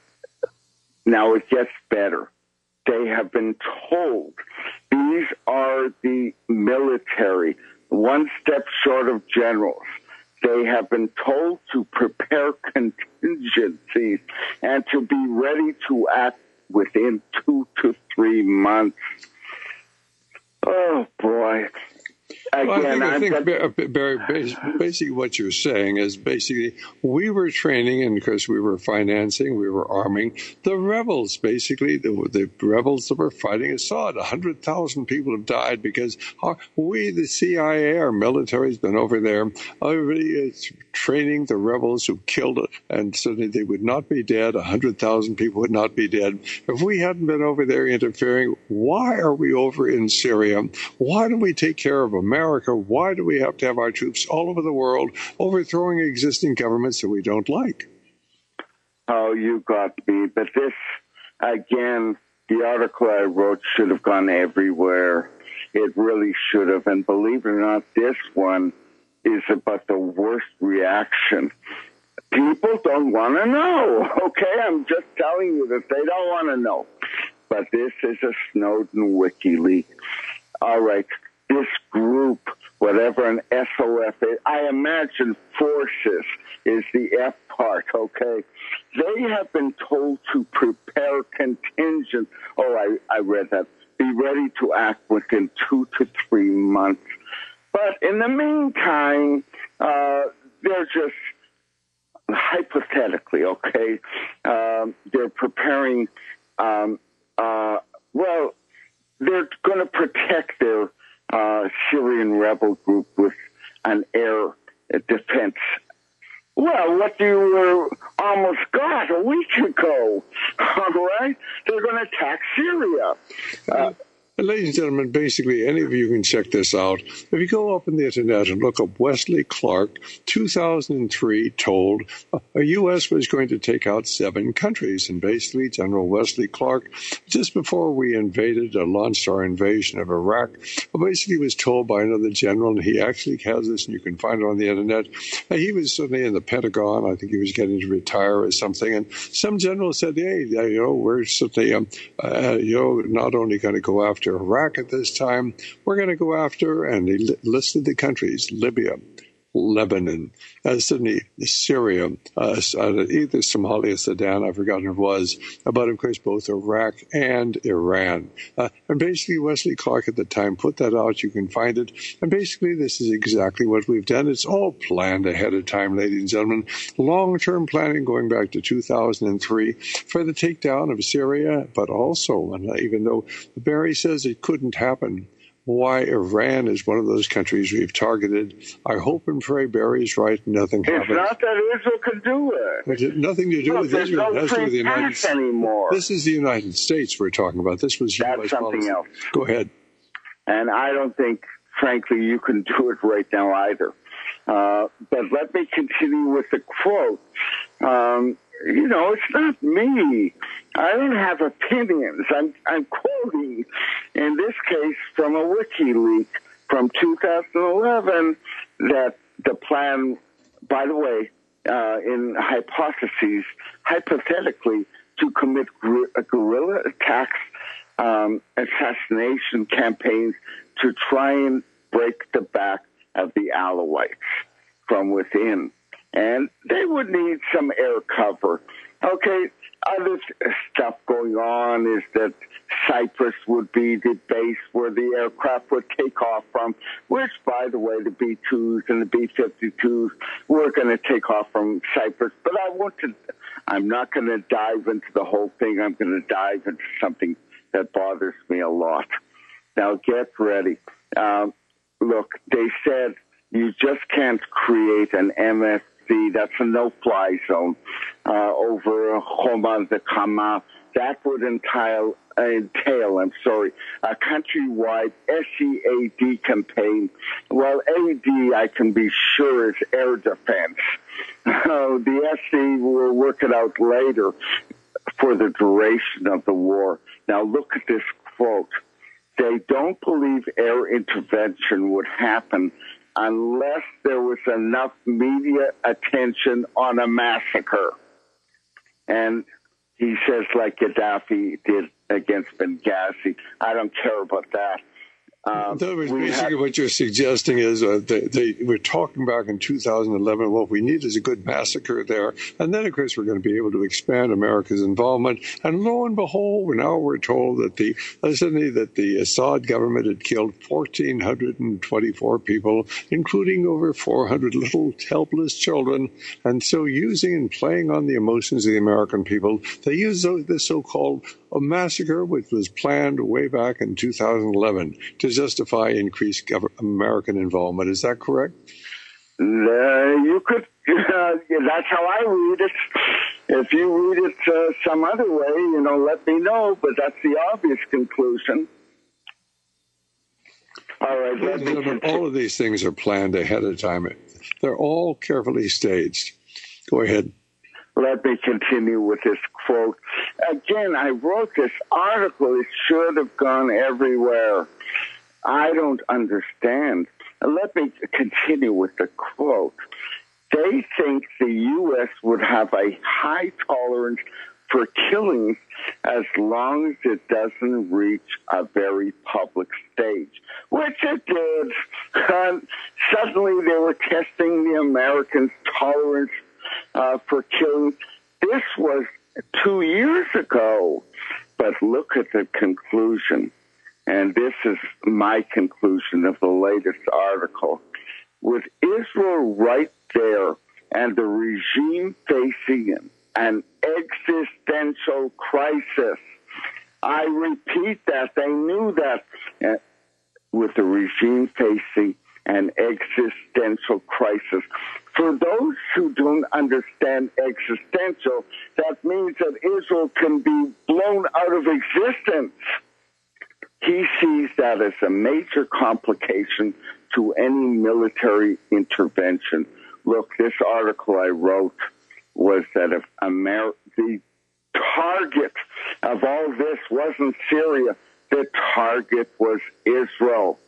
Now it gets better. They have been told these are the military, one step short of generals. They have been told to prepare contingencies and to be ready to act within two to three months. Oh, boy. Well, I think, Again, I I'm think gonna- Ba- Barry, bas- basically what you're saying is basically we were training, and because we were financing, we were arming the rebels. Basically, the, the rebels that were fighting Assad. A hundred thousand people have died because our, we, the C I A, our military has been over there already uh, training the rebels who killed it, and so that they would not be dead. A hundred thousand people would not be dead if we hadn't been over there interfering. Why are we over in Syria? Why do we take care of America? Why do we have to have our troops all over the world overthrowing existing governments that we don't like? Oh, you got me. But this, again, the article I wrote should have gone everywhere. It really should have. And believe it or not, this one is about the worst reaction. People don't want to know. Okay, I'm just telling you that they don't want to know. But this is a Snowden WikiLeaks. All right. This group, whatever an S O F is, I imagine forces is the F part, okay? They have been told to prepare contingent. Oh, I, I read that. Be ready to act within two to three months. But in the meantime, uh, they're just hypothetically, okay? Um, they're preparing, um, uh, well, they're going to protect their Uh, Syrian rebel group with an air defense. Well, what you were almost got a week ago, all right? They're going to attack Syria. Uh, Ladies and gentlemen, basically, any of you can check this out. If you go up on the internet and look up Wesley Clark, two thousand three told a U S was going to take out seven countries. And basically, General Wesley Clark, just before we invaded or launched our invasion of Iraq, basically was told by another general, and he actually has this, and you can find it on the internet. He was suddenly in the Pentagon. I think he was getting to retire or something. And some general said, hey, you know, we're suddenly, um, uh, you know, not only going to go after Iraq at this time, we're going to go after, and he li- listed the countries: Libya, Lebanon, uh, suddenly Syria, uh, either Somalia, Sudan, I've forgotten who it was, but of course both Iraq and Iran. Uh, and basically Wesley Clark at the time put that out. You can find it. And basically this is exactly what we've done. It's all planned ahead of time, ladies and gentlemen. Long-term planning going back to two thousand three for the takedown of Syria, but also, and even though Barry says it couldn't happen, why Iran is one of those countries we've targeted. I hope and pray Barry's right. Nothing it's happens. not that Israel can do it. But it nothing to do Look, with there's Israel. no It has to do with the free United pass States anymore. This is the United States we're talking about. This was That's U S something policy. else. Go ahead. And I don't think, frankly, you can do it right now either. Uh, but let me continue with the quote. Um, you know, it's not me. I don't have opinions. I'm, I'm quoting, in this case, from a WikiLeaks from two thousand eleven, that the plan, by the way, uh, in hypotheses, hypothetically, to commit guer- guerrilla attacks, um, assassination campaigns to try and break the back of the Alawites from within. And they would need some air cover. Okay, other stuff going on is that Cyprus would be the base where the aircraft would take off from, which, by the way, the B twos and the B fifty-twos were going to take off from Cyprus. But I want to, I'm not going to dive into the whole thing. I'm going to dive into something that bothers me a lot. Now, get ready. Um, look, they said you just can't create an M S C, that's a no-fly zone, uh, over Homa the Kama. That would entail, entail, I'm sorry, a countrywide S E A D campaign. Well, A D, I can be sure, is air defense. Uh, the S E will work it out later for the duration of the war. Now, look at this quote. They don't believe air intervention would happen unless there was enough media attention on a massacre. And he says, like Gaddafi did against Benghazi, I don't care about that. Um, In other words, we basically have- what you're suggesting is uh, they, they we're talking back in two thousand eleven. What we need is a good massacre there, and then of course we're going to be able to expand America's involvement. And lo and behold, now we're told that the suddenly that the Assad government had killed one thousand four hundred twenty-four people, including over four hundred little helpless children. And so, using and playing on the emotions of the American people, they used this so-called a massacre, which was planned way back in two thousand eleven, to justify increased gov- American involvement. Is that correct? Uh, you could. Uh, that's how I read it. If you read it uh, some other way, you know, let me know. But that's the obvious conclusion. All right. Let me But all of these things are planned ahead of time. They're all carefully staged. Go ahead. Let me continue with this quote. Again, I wrote this article. It should have gone everywhere. I don't understand. Let me continue with the quote. They think the U S would have a high tolerance for killings as long as it doesn't reach a very public stage, which it did. Uh, suddenly they were testing the Americans' tolerance uh, for killings. This was two years ago, but look at the conclusion. And this is my conclusion of the latest article. With Israel right there and the regime facing an existential crisis, I repeat that, they knew that, uh, with the regime facing an existential crisis. For those who don't understand existential, that means that Israel can be blown out of existence. He sees that as a major complication to any military intervention. Look, this article I wrote was that if Amer- the target of all this wasn't Syria, the target was Israel.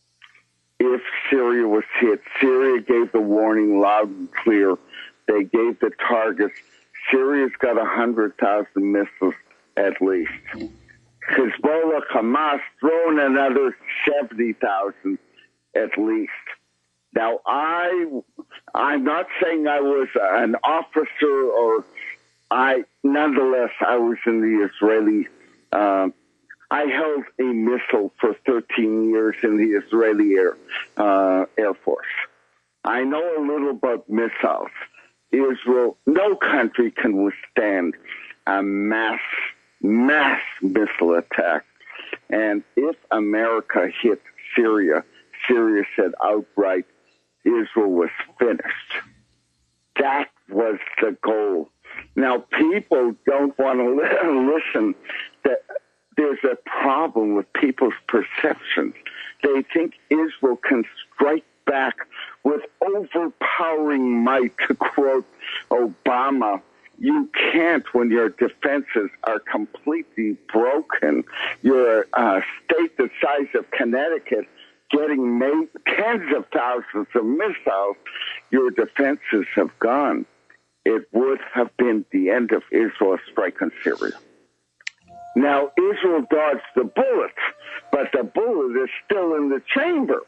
If Syria was hit, Syria gave the warning loud and clear. They gave the targets. Syria's got one hundred thousand missiles at least. Hezbollah, Hamas, thrown another seventy thousand at least. Now, I, I'm not saying I was an officer or I, nonetheless, I was in the Israeli, um, I held a missile for thirteen years in the Israeli Air, uh, Air Force. I know a little about missiles. Israel, no country can withstand a mass, mass missile attack. And if America hit Syria, Syria said outright, Israel was finished. That was the goal. Now, people don't want to listen. That there's a problem with people's perceptions. They think Israel can strike back with overpowering might, to quote Obama. You can't when your defenses are completely broken. You're a state the size of Connecticut getting made tens of thousands of missiles. Your defenses have gone. It would have been the end of Israel's strike on Syria. Now, Israel dodged the bullet, but the bullet is still in the chamber.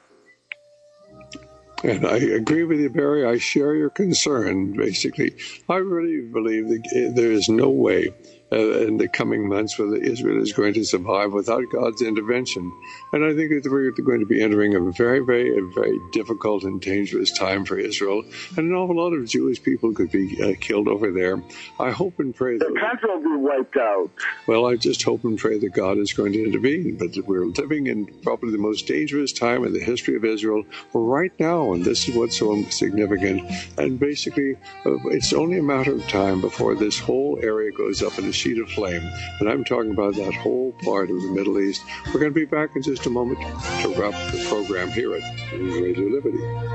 And I agree with you, Barry. I share your concern, basically. I really believe that there is no way uh, in the coming months whether Israel is going to survive without God's intervention. And I think that we're going to be entering a very, very, very difficult and dangerous time for Israel. And an awful lot of Jewish people could be uh, killed over there. I hope and pray that... The country will be wiped out. Well, I just hope and pray that God is going to intervene. But we're living in probably the most dangerous time in the history of Israel right now. And this is what's so significant. And basically, uh, it's only a matter of time before this whole area goes up in a sheet of flame. And I'm talking about that whole part of the Middle East. We're going to be back in just a moment to wrap the program here at Radio Liberty.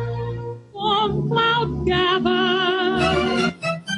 Warm clouds gather.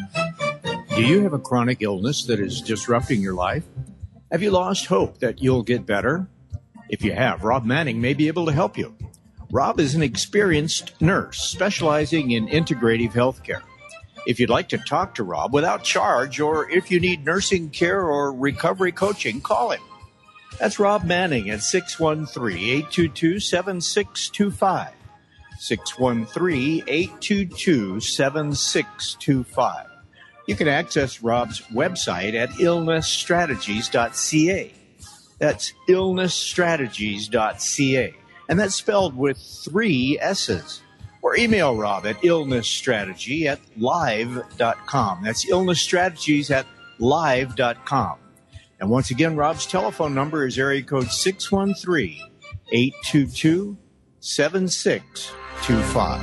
Do you have a chronic illness that is disrupting your life? Have you lost hope that you'll get better? If you have, Rob Manning may be able to help you. Rob is an experienced nurse specializing in integrative health care. If you'd like to talk to Rob without charge, or if you need nursing care or recovery coaching, call him. That's Rob Manning at six one three, eight two two, seven six two five. six one three, eight two two, seven six two five. You can access Rob's website at illness strategies dot c a. That's illness strategies dot c a. And that's spelled with three S's. Or email Rob at illnessstrategy at live dot com. That's illnessstrategies at live dot com. And once again, Rob's telephone number is area code six one three, eight two two, seven six two five.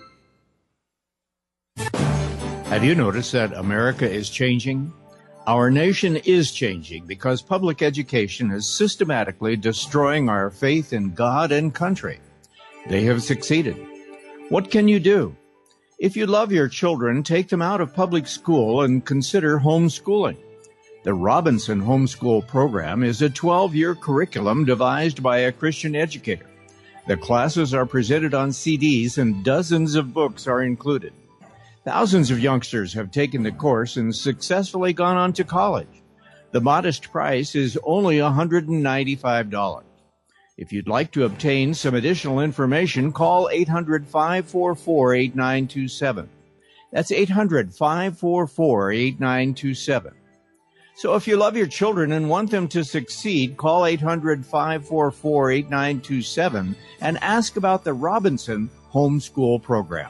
Have you noticed that America is changing? Our nation is changing because public education is systematically destroying our faith in God and country. They have succeeded. What can you do? If you love your children, take them out of public school and consider homeschooling. The Robinson Homeschool Program is a twelve-year curriculum devised by a Christian educator. The classes are presented on C Ds and dozens of books are included. Thousands of youngsters have taken the course and successfully gone on to college. The modest price is only one hundred ninety-five dollars. If you'd like to obtain some additional information, call eight hundred, five four four, eight nine two seven. That's eight hundred, five four four, eight nine two seven. So if you love your children and want them to succeed, call eight hundred, five four four, eight nine two seven and ask about the Robinson Homeschool Program.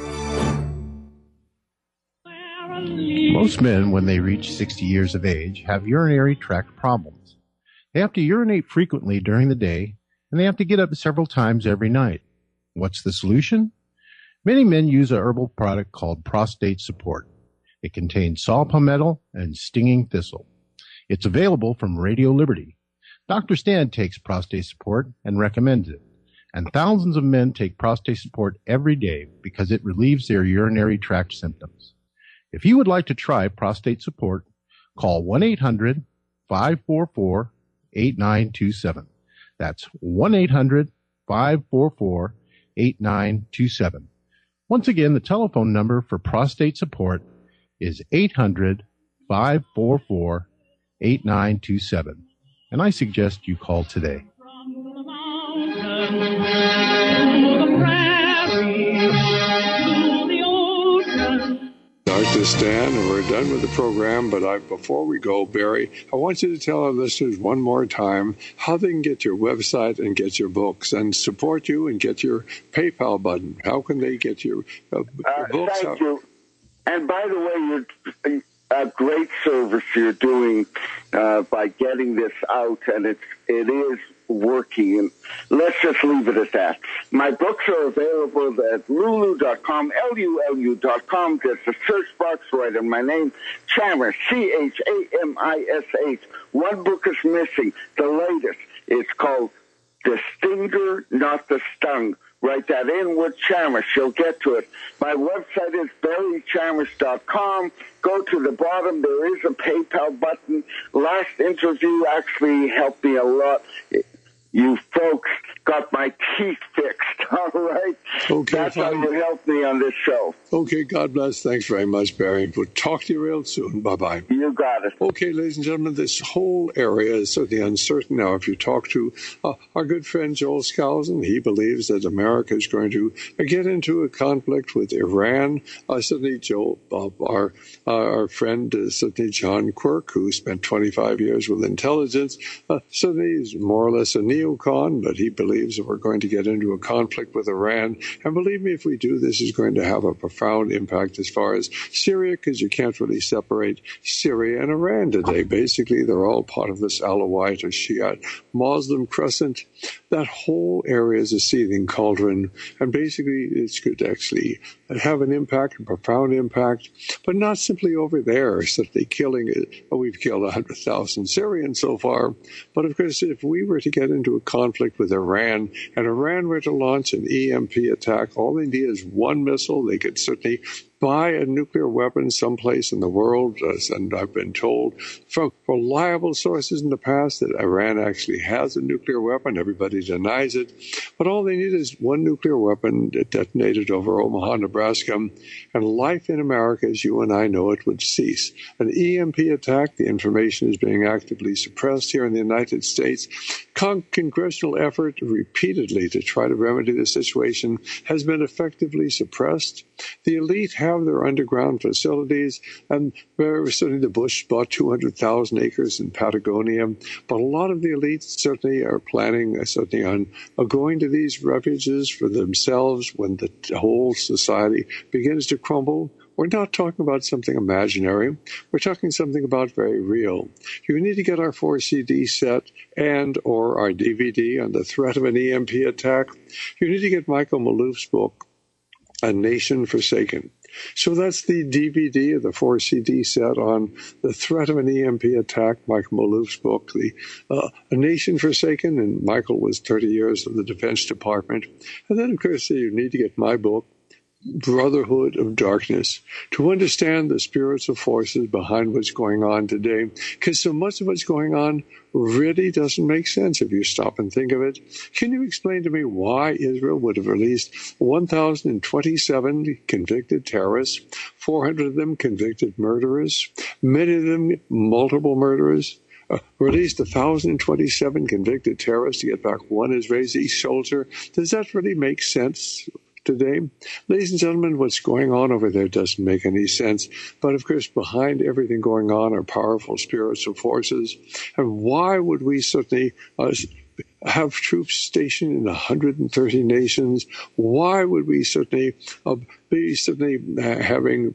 Most men, when they reach sixty years of age, have urinary tract problems. They have to urinate frequently during the day, and they have to get up several times every night. What's the solution? Many men use a herbal product called Prostate Support. It contains saw palmetto and stinging thistle. It's available from Radio Liberty. Doctor Stan takes Prostate Support and recommends it. And thousands of men take Prostate Support every day because it relieves their urinary tract symptoms. If you would like to try Prostate Support, call one eight hundred, five four four, eight nine two seven. That's one eight hundred, five four four, eight nine two seven. Once again, the telephone number for Prostate Support is eight hundred, five four four, eight nine two seven. And I suggest you call today. Doctor Stan, and we're done with the program, but I, before we go, Barry, I want you to tell our listeners one more time how they can get your website and get your books and support you and get your PayPal button. How can they get your, uh, your books? Thank you. And by the way, you're a great service you're doing uh, by getting this out, and it's it is working. And let's just leave it at that. My books are available at lulu dot com, L U L U dot com. There's a search box right in my name, Chamish, C H A M I S H. One book is missing, the latest. It's called The Stinger, Not the Stung. Write that in with Chamish. You'll get to it. My website is barry chamish dot com. Go to the bottom. There is a PayPal button. Last interview actually helped me a lot. You folks got my teeth fixed, all right? Okay, That's fine. how you helped me on this show. Okay, God bless. Thanks very much, Barry. We'll talk to you real soon. Bye-bye. You got it. Okay, ladies and gentlemen, this whole area is certainly uncertain now. If you talk to uh, our good friend Joel Skousen, he believes that America is going to get into a conflict with Iran. Uh, certainly, Joel, uh, our, uh, our friend, uh, certainly John Quirk, who spent twenty-five years with intelligence, uh, certainly is more or less a neocon, but he believes that we're going to get into a conflict with Iran. And believe me, if we do, this is going to have a profound impact as far as Syria, because you can't really separate Syria and Iran today. Basically, they're all part of this Alawite or Shiite Muslim crescent. That whole area is a seething cauldron, and basically it's going to actually have an impact, a profound impact, but not simply over there, simply killing it. Well, we've killed one hundred thousand Syrians so far, but of course, if we were to get into a conflict with Iran, and Iran were to launch an E M P attack, all they need is one missile. They could certainly buy a nuclear weapon someplace in the world, and I've been told from reliable sources in the past that Iran actually has a nuclear weapon. Everybody denies it. But all they need is one nuclear weapon that detonated over Omaha, Nebraska, and life in America, as you and I know it, would cease. An E M P attack, the information is being actively suppressed here in the United States. Con- congressional effort repeatedly to try to remedy the situation has been effectively suppressed. The elite have their underground facilities, and certainly the Bush bought two hundred thousand acres in Patagonia, but a lot of the elites certainly are planning certainly on going to these refuges for themselves when the whole society begins to crumble. We're not talking about something imaginary. We're talking something about very real. You need to get our four C D set and or our D V D on the threat of an E M P attack. You need to get Michael Malouf's book, A Nation Forsaken. So that's the D V D of the four C D set on the threat of an E M P attack, Michael Malouf's book, the uh, A Nation Forsaken, and Michael was thirty years in the Defense Department. And then, of course, you need to get my book, Brotherhood of Darkness, to understand the spiritual forces behind what's going on today, because so much of what's going on really doesn't make sense if you stop and think of it. Can you explain to me why Israel would have released one thousand twenty-seven convicted terrorists, four hundred of them convicted murderers, many of them multiple murderers, Uh, released one thousand twenty-seven convicted terrorists to get back one Israeli soldier? Does that really make sense today? Ladies and gentlemen, what's going on over there doesn't make any sense. But of course, behind everything going on are powerful spiritual forces. And why would we certainly uh, have troops stationed in one hundred thirty nations? Why would we certainly uh, be certainly uh, having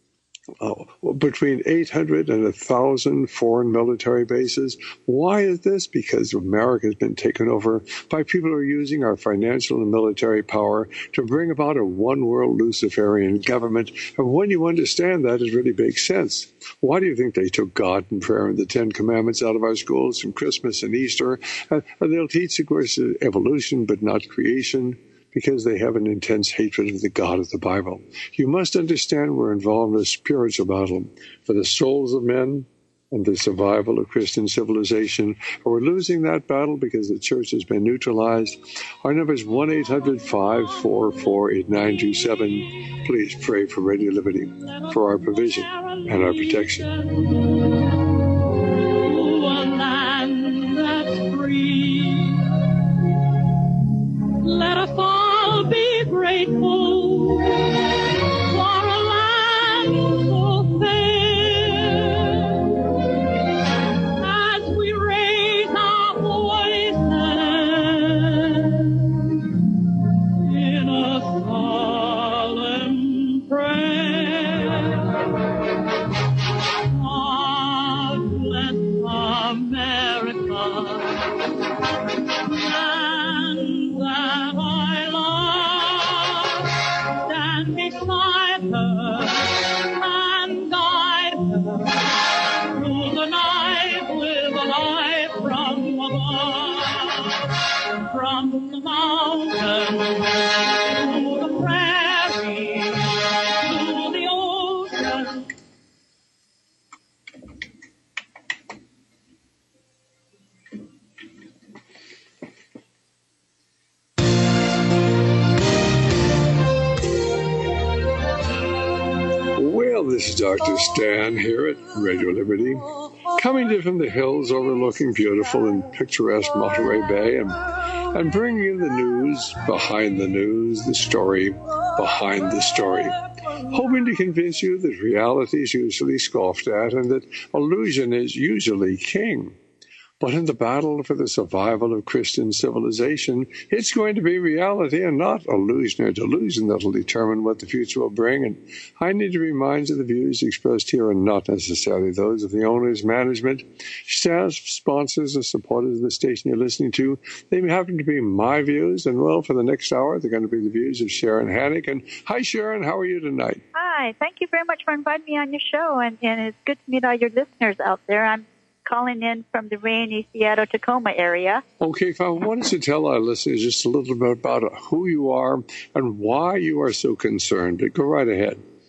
Uh, between eight hundred and one thousand foreign military bases? Why is this? Because America has been taken over by people who are using our financial and military power to bring about a one-world Luciferian government. And when you understand that, it really makes sense. Why do you think they took God and prayer and the Ten Commandments out of our schools from Christmas and Easter? And, and they'll teach, of course, evolution, but not creation, because they have an intense hatred of the God of the Bible. You must understand we're involved in a spiritual battle for the souls of men and the survival of Christian civilization. And we're losing that battle because the church has been neutralized. Our number is one eight hundred, five four four, eight nine two seven. Please pray for Radio Liberty, for our provision and our protection. Let us all be grateful for a land so fair. As we raise our voices in a solemn prayer, God bless America. Beside her and guide her through the night with a light from above, from the mountain to the prairie to the ocean. Well, this is Doctor Stan here at Radio Liberty, coming to you from the hills overlooking beautiful and picturesque Monterey Bay, and, and bringing you the news behind the news, the story behind the story, hoping to convince you that reality is usually scoffed at and that illusion is usually king. But in the battle for the survival of Christian civilization, it's going to be reality and not illusion or delusion that will determine what the future will bring. And I need to remind you the views expressed here are not necessarily those of the owners, management, staff, sponsors, or supporters of the station you're listening to. They happen to be my views. And, well, for the next hour, they're going to be the views of Sharon Hannick. And hi, Sharon. How are you tonight? Hi. Thank you very much for inviting me on your show. And, and it's good to meet all your listeners out there. I'm calling in from the rainy Seattle-Tacoma area. Okay, fine. Why don't you tell our listeners just a little bit about who you are and why you are so concerned? But go right ahead.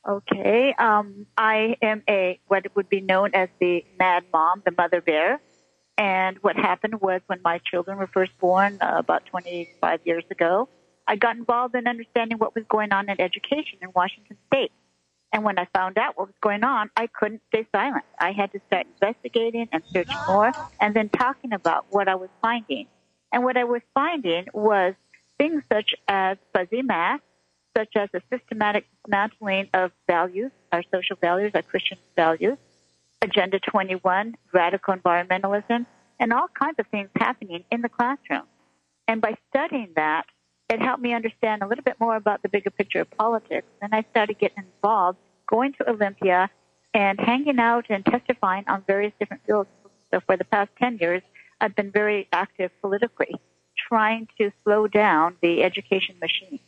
Okay. Um, I am a what would be known as the mad mom, the mother bear. And what happened was when my children were first born uh, about twenty-five years ago, I got involved in understanding what was going on in education in Washington State. And when I found out what was going on, I couldn't stay silent. I had to start investigating and searching more and then talking about what I was finding. And what I was finding was things such as fuzzy math, such as a systematic dismantling of values, our social values, our Christian values, Agenda twenty-one, radical environmentalism, and all kinds of things happening in the classroom. And by studying that, it helped me understand a little bit more about the bigger picture of politics. And I started getting involved, going to Olympia and hanging out and testifying on various different fields. So for the past ten years, I've been very active politically, trying to slow down the education machine.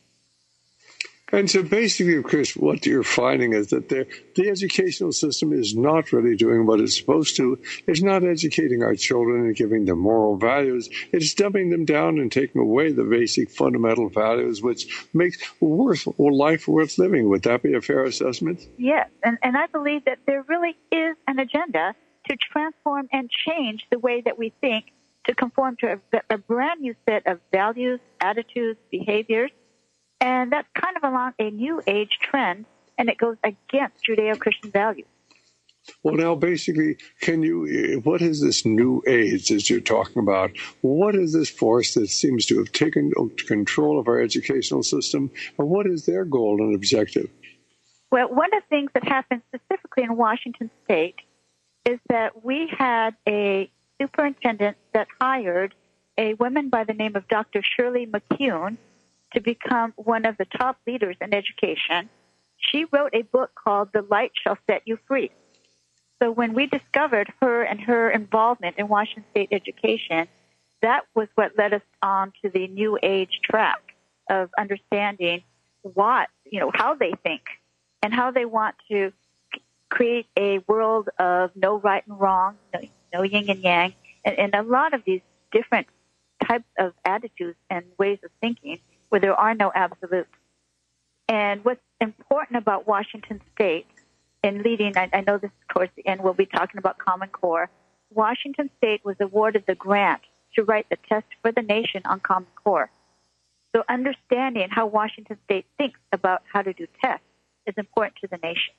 And so basically, Chris, what you're finding is that the, the educational system is not really doing what it's supposed to. It's not educating our children and giving them moral values. It's dumbing them down and taking away the basic fundamental values, which makes worth, life worth living. Would that be a fair assessment? Yes, and, and I believe that there really is an agenda to transform and change the way that we think to conform to a, a brand new set of values, attitudes, behaviors. And that's kind of along a new age trend, and it goes against Judeo-Christian values. Well, now, basically, can you, what is this new age that you're talking about? What is this force that seems to have taken control of our educational system, and what is their goal and objective? Well, one of the things that happened specifically in Washington State is that we had a superintendent that hired a woman by the name of Doctor Shirley McCune to become one of the top leaders in education. She wrote a book called The Light Shall Set You Free. So when we discovered her and her involvement in Washington State education, that was what led us on to the new age track of understanding what, you know, how they think and how they want to create a world of no right and wrong, no, no yin and yang, and, and a lot of these different types of attitudes and ways of thinking where there are no absolutes. And what's important about Washington State in leading, I, I know this is towards the end, we'll be talking about Common Core. Washington State was awarded the grant to write the test for the nation on Common Core. So understanding how Washington State thinks about how to do tests is important to the nation.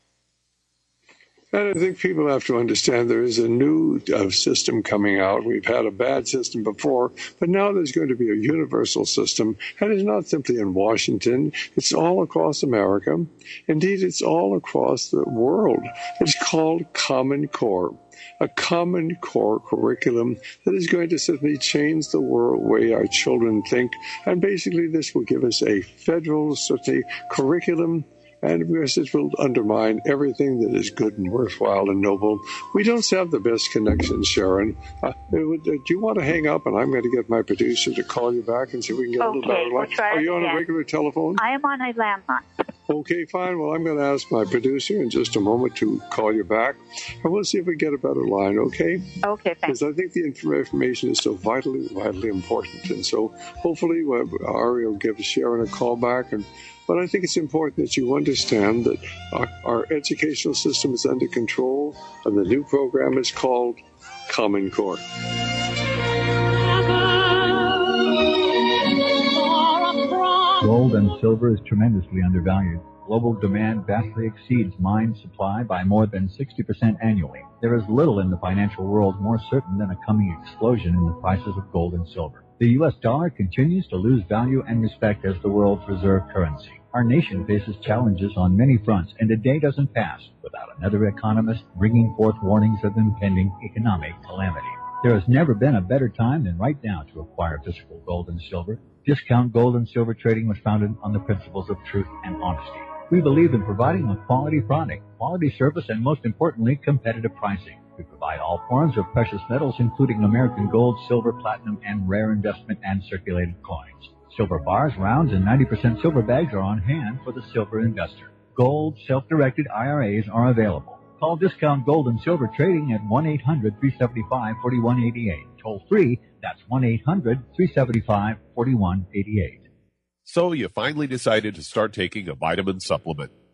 And I think people have to understand there is a new uh, system coming out. We've had a bad system before, but now there's going to be a universal system. And it's not simply in Washington. It's all across America. Indeed, it's all across the world. It's called Common Core, a Common Core curriculum that is going to simply change the world, way our children think. And basically, this will give us a federal certainly curriculum. And of course, it will undermine everything that is good and worthwhile and noble. We don't have the best connections, Sharon. Uh, would, uh, do you want to hang up? And I'm going to get my producer to call you back and see if we can get okay, a little better we'll line. try Are you on again. a regular telephone? I am on a landline. Okay, fine. Well, I'm going to ask my producer in just a moment to call you back. And we'll see if we get a better line, okay? Okay, thanks. Because I think the information is so vitally, vitally important. And so hopefully uh, Ari will give Sharon a call back. And But I think it's important that you understand that our, our educational system is under control, and the new program is called Common Core. Gold and silver is tremendously undervalued. Global demand vastly exceeds mine supply by more than sixty percent annually. There is little in the financial world more certain than a coming explosion in the prices of gold and silver. The U S dollar continues to lose value and respect as the world's reserve currency. Our nation faces challenges on many fronts, and a day doesn't pass without another economist bringing forth warnings of impending economic calamity. There has never been a better time than right now to acquire physical gold and silver. Discount Gold and Silver Trading was founded on the principles of truth and honesty. We believe in providing a quality product, quality service, and most importantly, competitive pricing. We provide all forms of precious metals, including American gold, silver, platinum, and rare investment and circulated coins. Silver bars, rounds, and ninety percent silver bags are on hand for the silver investor. Gold, self-directed I R As are available. Call Discount Gold and Silver Trading at one eight hundred, three seven five, four one eight eight. Toll free, that's one eight hundred, three seven five, four one eight eight. So you finally decided to start taking a vitamin supplement.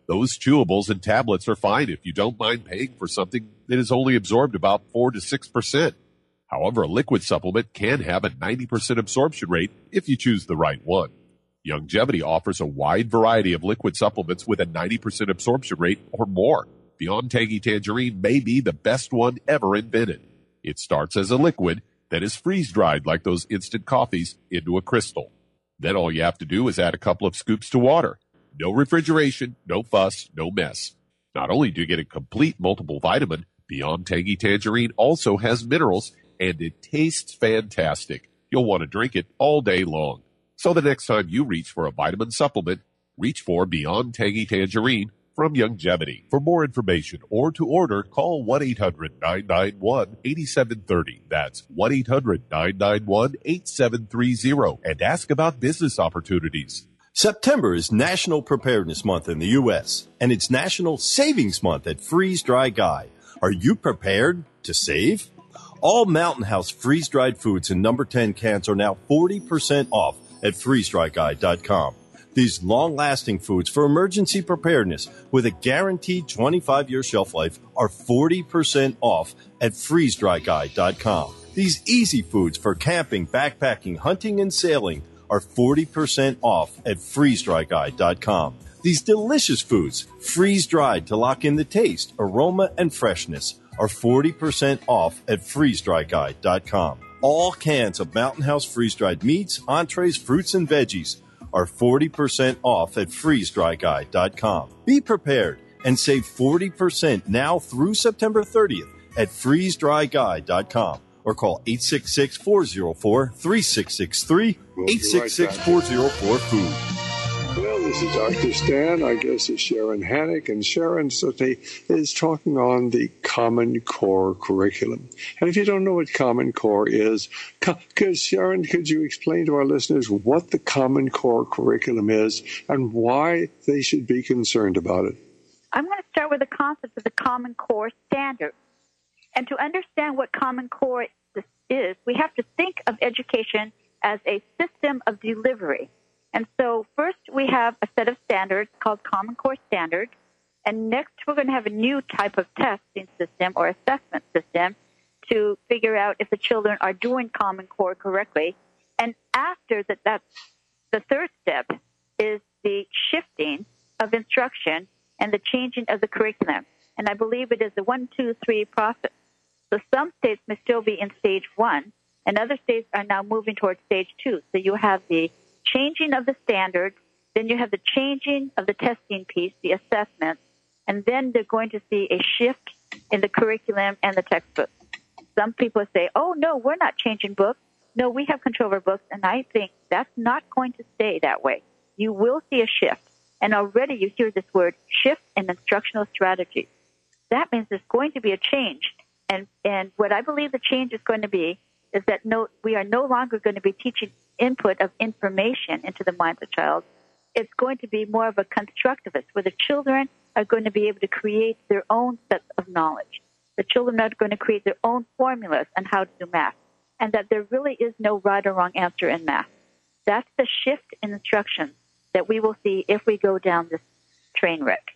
Those chewables and tablets are fine if you don't mind paying for something that is only absorbed about four to six percent. However, a liquid supplement can have a ninety percent absorption rate if you choose the right one. Youngevity offers a wide variety of liquid supplements with a ninety percent absorption rate or more. Beyond Tangy Tangerine may be the best one ever invented. It starts as a liquid that is freeze-dried like those instant coffees into a crystal. Then all you have to do is add a couple of scoops to water. No refrigeration, no fuss, no mess. Not only do you get a complete multiple vitamin, Beyond Tangy Tangerine also has minerals, and it tastes fantastic. You'll want to drink it all day long. So the next time you reach for a vitamin supplement, reach for Beyond Tangy Tangerine from Youngevity. For more information or to order, call one eight hundred nine nine one eight seven three zero. That's one eight hundred nine nine one eight seven three zero and ask about business opportunities. September is National Preparedness Month in the U S, and it's National Savings Month at Freeze Dry Guy. Are you prepared to save? All Mountain House freeze-dried foods in number ten cans are now forty percent off at freeze dry guy dot com. These long-lasting foods for emergency preparedness with a guaranteed twenty-five year shelf life are forty percent off at freeze dry guy dot com. These easy foods for camping, backpacking, hunting, and sailing are forty percent off at freeze dry guy dot com. These delicious foods, freeze-dried to lock in the taste, aroma, and freshness, are forty percent off at freeze dry guy dot com. All cans of Mountain House freeze-dried meats, entrees, fruits, and veggies are forty percent off at freeze dry guy dot com. Be prepared and save forty percent now through September thirtieth at freeze dry guy dot com. Or call eight six six, four oh four, three six six three, eight six six, four oh four, food. Well, this is Doctor Stan. Our guest is Sharon Hannick, and Sharon Sote is talking on the Common Core curriculum. And if you don't know what Common Core is, because Sharon, could you explain to our listeners what the Common Core curriculum is and why they should be concerned about it? I'm going to start with the concept of the Common Core standard. And to understand what Common Core is, we have to think of education as a system of delivery. And so first we have a set of standards called Common Core standards. And next we're going to have a new type of testing system or assessment system to figure out if the children are doing Common Core correctly. And after that, that's the third step is the shifting of instruction and the changing of the curriculum. And I believe it is the one, two, three process. So some states may still be in stage one, and other states are now moving towards stage two. So you have the changing of the standards, then you have the changing of the testing piece, the assessment, and then they're going to see a shift in the curriculum and the textbooks. Some people say, oh, no, we're not changing books. No, we have control over books, and I think that's not going to stay that way. You will see a shift, and already you hear this word, shift in instructional strategy. That means there's going to be a change. And and what I believe the change is going to be is that no, we are no longer going to be teaching input of information into the minds of child. It's going to be more of a constructivist, where the children are going to be able to create their own sets of knowledge. The children are going to create their own formulas on how to do math, and that there really is no right or wrong answer in math. That's the shift in instruction that we will see if we go down this train wreck.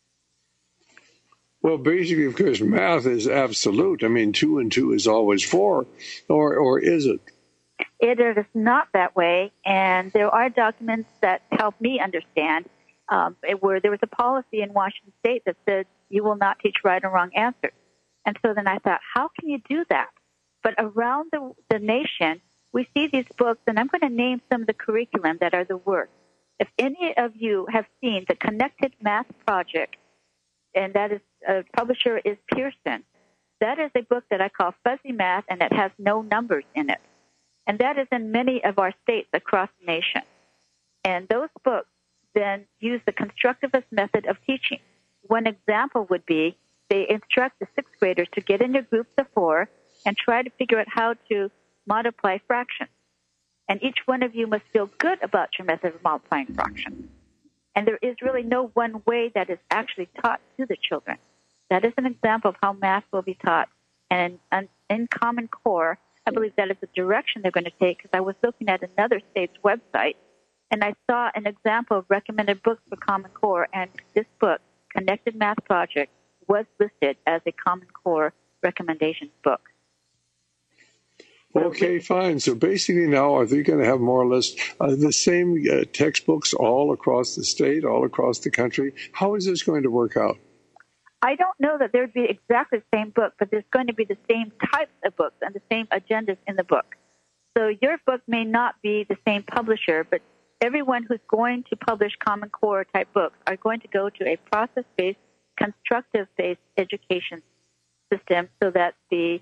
Well, basically, of course, math is absolute. I mean, two and two is always four, or or is it? It is not that way, and there are documents that help me understand um, where there was a policy in Washington State that said you will not teach right or wrong answers. And so then I thought, how can you do that? But around the, the nation, we see these books, and I'm going to name some of the curriculum that are the worst. If any of you have seen the Connected Math Project, and that is, uh, publisher is Pearson. That is a book that I call Fuzzy Math, and it has no numbers in it. And that is in many of our states across the nation. And those books then use the constructivist method of teaching. One example would be they instruct the sixth graders to get into groups of four and try to figure out how to multiply fractions. And each one of you must feel good about your method of multiplying fractions. And there is really no one way that is actually taught to the children. That is an example of how math will be taught. And in, in Common Core, I believe that is the direction they're going to take, because I was looking at another state's website, and I saw an example of recommended books for Common Core, and this book, Connected Math Project, was listed as a Common Core recommendation book. Okay, fine. So basically now, are they going to have more or less uh, the same uh, textbooks all across the state, all across the country? How is this going to work out? I don't know that there would be exactly the same book, but there's going to be the same types of books and the same agendas in the book. So your book may not be the same publisher, but everyone who's going to publish Common Core type books are going to go to a process-based, constructive-based education system so that the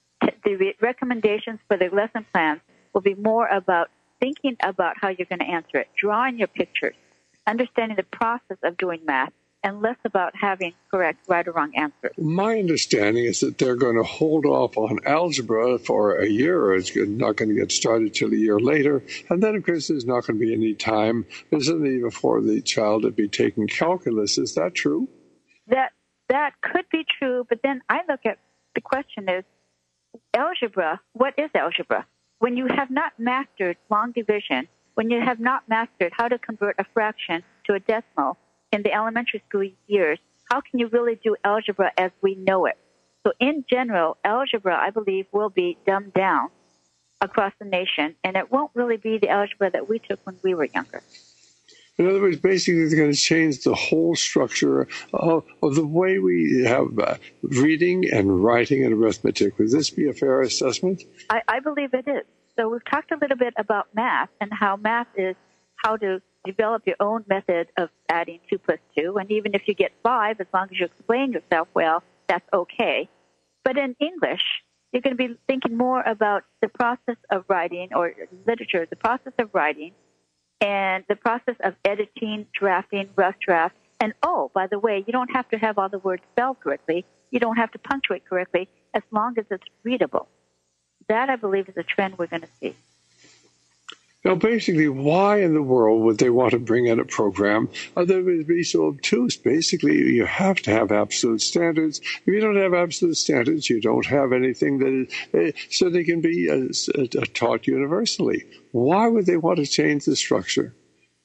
the recommendations for the lesson plans will be more about thinking about how you're going to answer it, drawing your pictures, understanding the process of doing math, and less about having correct right or wrong answers. My understanding is that they're going to hold off on algebra for a year. It's not going to get started till a year later. And then, of course, there's not going to be any time, isn't it, for the child to be taking calculus. Is that true? That that could be true, but then I look at the question is, algebra, what is algebra? When you have not mastered long division, when you have not mastered how to convert a fraction to a decimal in the elementary school years, how can you really do algebra as we know it? So in general, algebra, I believe, will be dumbed down across the nation, and it won't really be the algebra that we took when we were younger. In other words, basically, they're going to change the whole structure of, of the way we have uh, reading and writing and arithmetic. Would this be a fair assessment? I, I believe it is. So we've talked a little bit about math and how math is how to develop your own method of adding two plus two. And even if you get five, as long as you explain yourself well, that's okay. But in English, you're going to be thinking more about the process of writing, or literature, the process of writing, and the process of editing, drafting, rough draft. And, oh, by the way, you don't have to have all the words spelled correctly. You don't have to punctuate correctly as long as it's readable. That, I believe, is a trend we're going to see. Now, basically, why in the world would they want to bring in a program that would be so obtuse? Basically, you have to have absolute standards. If you don't have absolute standards, you don't have anything that is, uh, so they can be uh, uh, taught universally. Why would they want to change the structure?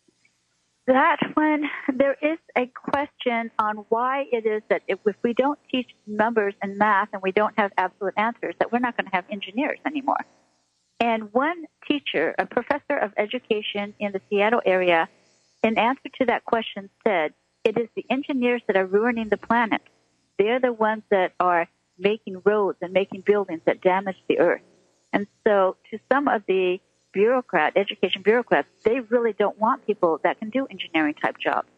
That when there is a question on why it is that if, if we don't teach numbers and math and we don't have absolute answers, that we're not going to have engineers anymore. And one teacher, a professor of education in the Seattle area, in answer to that question said, it is the engineers that are ruining the planet. They're the ones that are making roads and making buildings that damage the earth. And so to some of the bureaucrat, education bureaucrats, they really don't want people that can do engineering type jobs.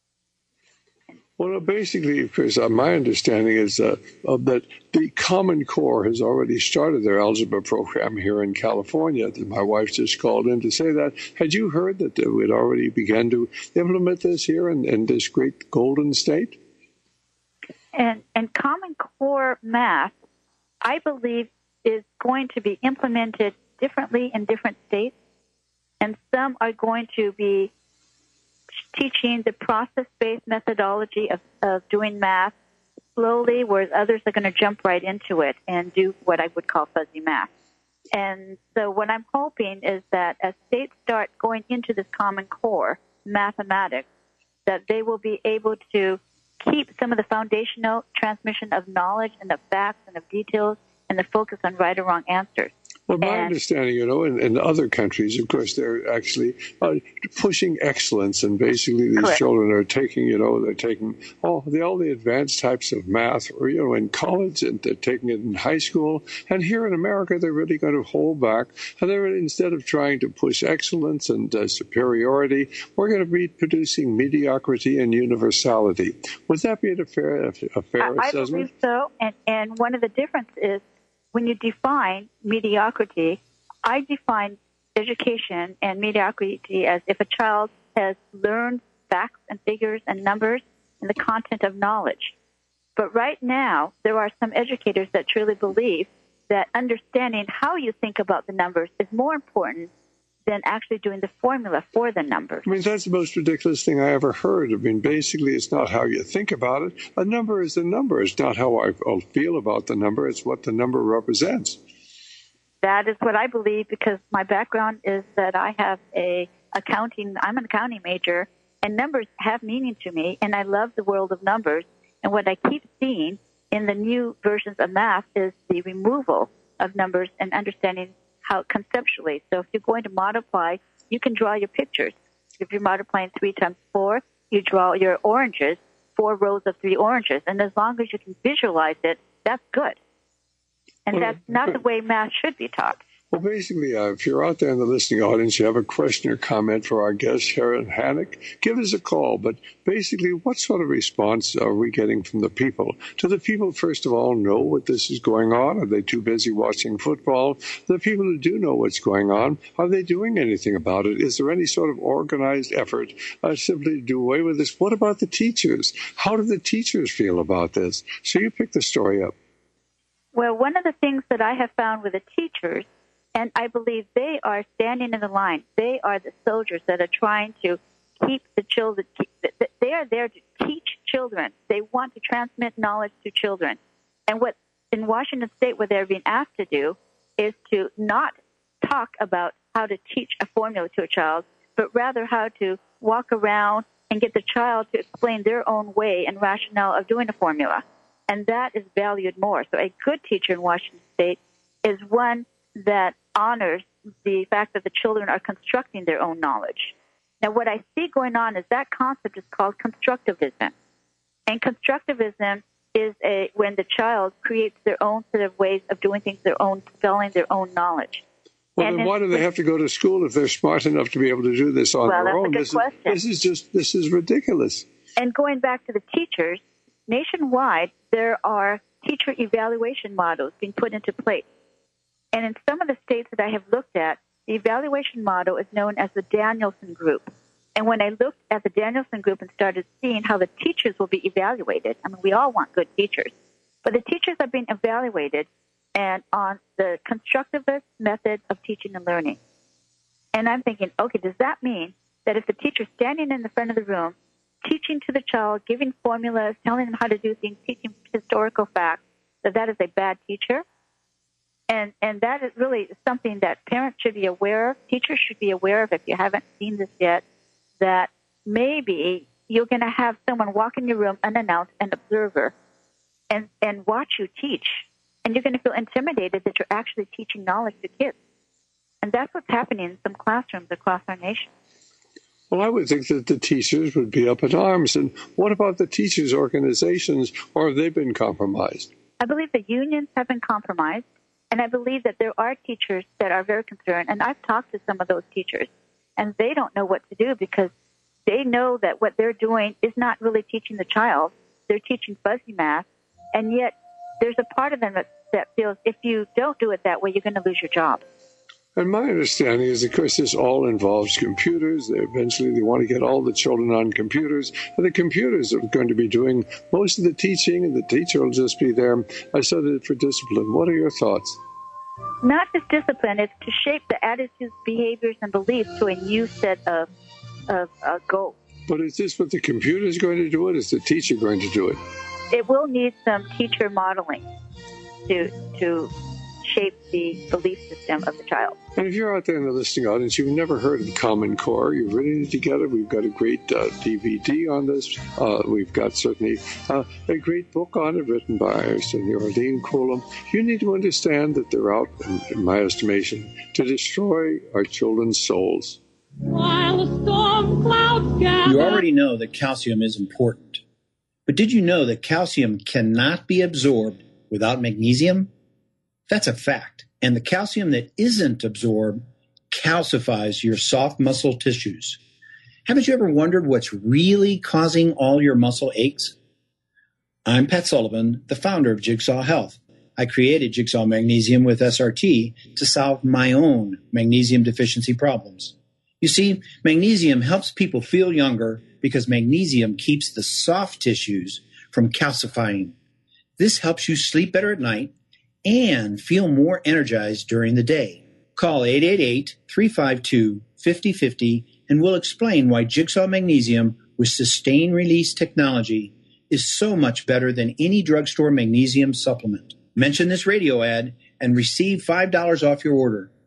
Well, basically, Chris, uh, my understanding is uh, uh, that the Common Core has already started their algebra program here in California. My wife just called in to say that. Had you heard that they would already begun to implement this here in, in this great golden state? And, and Common Core math, I believe, is going to be implemented differently in different states, and some are going to be teaching the process-based methodology of, of doing math slowly, whereas others are going to jump right into it and do what I would call fuzzy math. And so what I'm hoping is that as states start going into this Common Core mathematics, that they will be able to keep some of the foundational transmission of knowledge and of facts and of details and the focus on right or wrong answers. Well, my and, understanding, you know, in, in other countries, of course, they're actually uh, pushing excellence, and basically these correct. children are taking, you know, they're taking all the all the advanced types of math, or you know, in college, and they're taking it in high school. And here in America, they're really going to hold back, and they're instead of trying to push excellence and uh, superiority, we're going to be producing mediocrity and universality. Would that be a fair a fair I, assessment? I believe so, and and one of the differences is, when you define mediocrity, I define education and mediocrity as if a child has learned facts and figures and numbers and the content of knowledge. But right now, there are some educators that truly believe that understanding how you think about the numbers is more important than actually doing the formula for the numbers. I mean, that's the most ridiculous thing I ever heard. I mean, basically, it's not how you think about it. A number is a number. It's not how I feel about the number. It's what the number represents. That is what I believe, because my background is that I have a accounting. I'm an accounting major, and numbers have meaning to me, and I love the world of numbers. And what I keep seeing in the new versions of math is the removal of numbers and understanding how conceptually. So if you're going to multiply, you can draw your pictures. If you're multiplying three times four, you draw your oranges, four rows of three oranges. And as long as you can visualize it, that's good. And well, that's not the way math should be taught. Well, basically, uh, if you're out there in the listening audience, you have a question or comment for our guest, Sharon Hannock, give us a call. But basically, what sort of response are we getting from the people? Do the people, first of all, know what this is going on? Are they too busy watching football? The people who do know what's going on, are they doing anything about it? Is there any sort of organized effort uh, simply to do away with this? What about the teachers? How do the teachers feel about this? So you pick the story up. Well, one of the things that I have found with the teachers, and I believe they are standing in the line. They are the soldiers that are trying to keep the children. Keep, they are there to teach children. They want to transmit knowledge to children. And what in Washington State, what they're being asked to do is to not talk about how to teach a formula to a child, but rather how to walk around and get the child to explain their own way and rationale of doing a formula. And that is valued more. So a good teacher in Washington State is one that honors the fact that the children are constructing their own knowledge. Now, what I see going on is that concept is called constructivism. And constructivism is a when the child creates their own set of ways of doing things, their own spelling, their own knowledge. Well, and then why do they have to go to school if they're smart enough to be able to do this on well, their that's own? A good this, question. Is, this is just this is ridiculous. And going back to the teachers, nationwide, there are teacher evaluation models being put into place. And in some of the states that I have looked at, the evaluation model is known as the Danielson Group. And when I looked at the Danielson Group and started seeing how the teachers will be evaluated, I mean, we all want good teachers, but the teachers are being evaluated and on the constructivist method of teaching and learning. And I'm thinking, okay, does that mean that if the teacher's standing in the front of the room, teaching to the child, giving formulas, telling them how to do things, teaching historical facts, that that is a bad teacher? And and that is really something that parents should be aware of, teachers should be aware of if you haven't seen this yet, that maybe you're going to have someone walk in your room unannounced, an observer, and, and watch you teach. And you're going to feel intimidated that you're actually teaching knowledge to kids. And that's what's happening in some classrooms across our nation. Well, I would think that the teachers would be up in arms. And what about the teachers' organizations, or have they been compromised? I believe the unions have been compromised. And I believe that there are teachers that are very concerned, and I've talked to some of those teachers, and they don't know what to do because they know that what they're doing is not really teaching the child. They're teaching fuzzy math, and yet there's a part of them that, that feels if you don't do it that way, you're going to lose your job. And my understanding is, of course, this all involves computers. They eventually, they want to get all the children on computers. And the computers are going to be doing most of the teaching, and the teacher will just be there. I said it for discipline. What are your thoughts? Not just discipline. It's to shape the attitudes, behaviors, and beliefs to a new set of, of uh, goals. But is this what the computer is going to do it? Is the teacher going to do it? It will need some teacher modeling to to shape the belief system of the child. And if you're out there in the listening audience, you've never heard of Common Core, you really need to get it. We've got a great uh, D V D on this. Uh, we've got certainly uh, a great book on it written by certainly Arlene Coulomb. You need to understand that they're out, in, in my estimation, to destroy our children's souls. While the storm clouds gather. You already know that calcium is important. But did you know that calcium cannot be absorbed without magnesium? That's a fact. And the calcium that isn't absorbed calcifies your soft muscle tissues. Haven't you ever wondered what's really causing all your muscle aches? I'm Pat Sullivan, the founder of Jigsaw Health. I created Jigsaw Magnesium with S R T to solve my own magnesium deficiency problems. You see, magnesium helps people feel younger because magnesium keeps the soft tissues from calcifying. This helps you sleep better at night and feel more energized during the day. Call eight eight eight, three five two, five zero five zero and we'll explain why Jigsaw Magnesium with sustained release technology is so much better than any drugstore magnesium supplement. Mention this radio ad and receive five dollars off your order.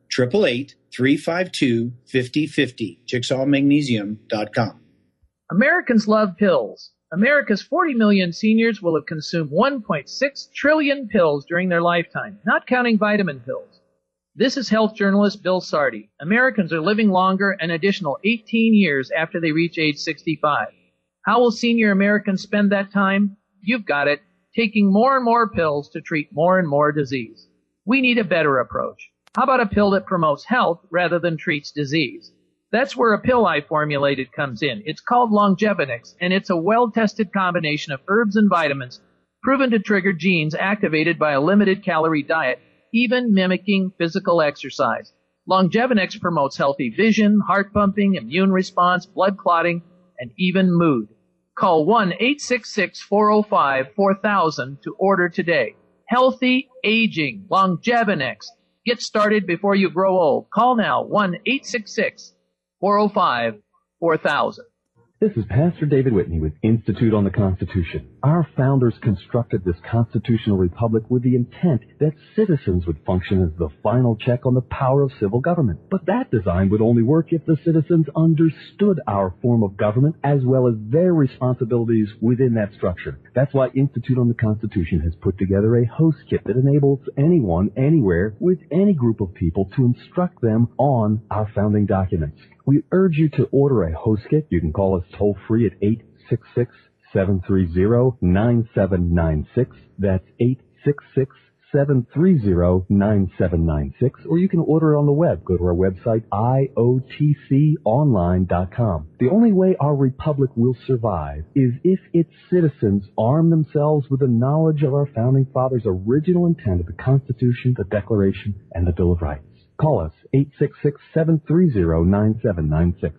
eight eight eight, three five two, five zero five zero, jigsaw magnesium dot com. Americans love pills. America's forty million seniors will have consumed one point six trillion pills during their lifetime, not counting vitamin pills. This is health journalist Bill Sardi. Americans are living longer an additional eighteen years after they reach age sixty-five. How will senior Americans spend that time? You've got it, taking more and more pills to treat more and more disease. We need a better approach. How about a pill that promotes health rather than treats disease? That's where a pill I formulated comes in. It's called Longevinix, and it's a well-tested combination of herbs and vitamins proven to trigger genes activated by a limited-calorie diet, even mimicking physical exercise. Longevinix promotes healthy vision, heart pumping, immune response, blood clotting, and even mood. Call one eight six six, four oh five, four thousand to order today. Healthy aging, Longevinix. Get started before you grow old. Call now, one eight six six, four oh five, four thousand. This is Pastor David Whitney with Institute on the Constitution. Our founders constructed this constitutional republic with the intent that citizens would function as the final check on the power of civil government. But that design would only work if the citizens understood our form of government as well as their responsibilities within that structure. That's why Institute on the Constitution has put together a host kit that enables anyone, anywhere, with any group of people to instruct them on our founding documents. We urge you to order a host kit. You can call us toll-free at eight six six, seven three zero, nine seven nine six. That's eight six six, seven three zero, nine seven nine six. Or you can order it on the web. Go to our website, I O T C online dot com. The only way our republic will survive is if its citizens arm themselves with the knowledge of our founding fathers' original intent of the Constitution, the Declaration, and the Bill of Rights. Call us, eight six six, seven three zero, nine seven nine six.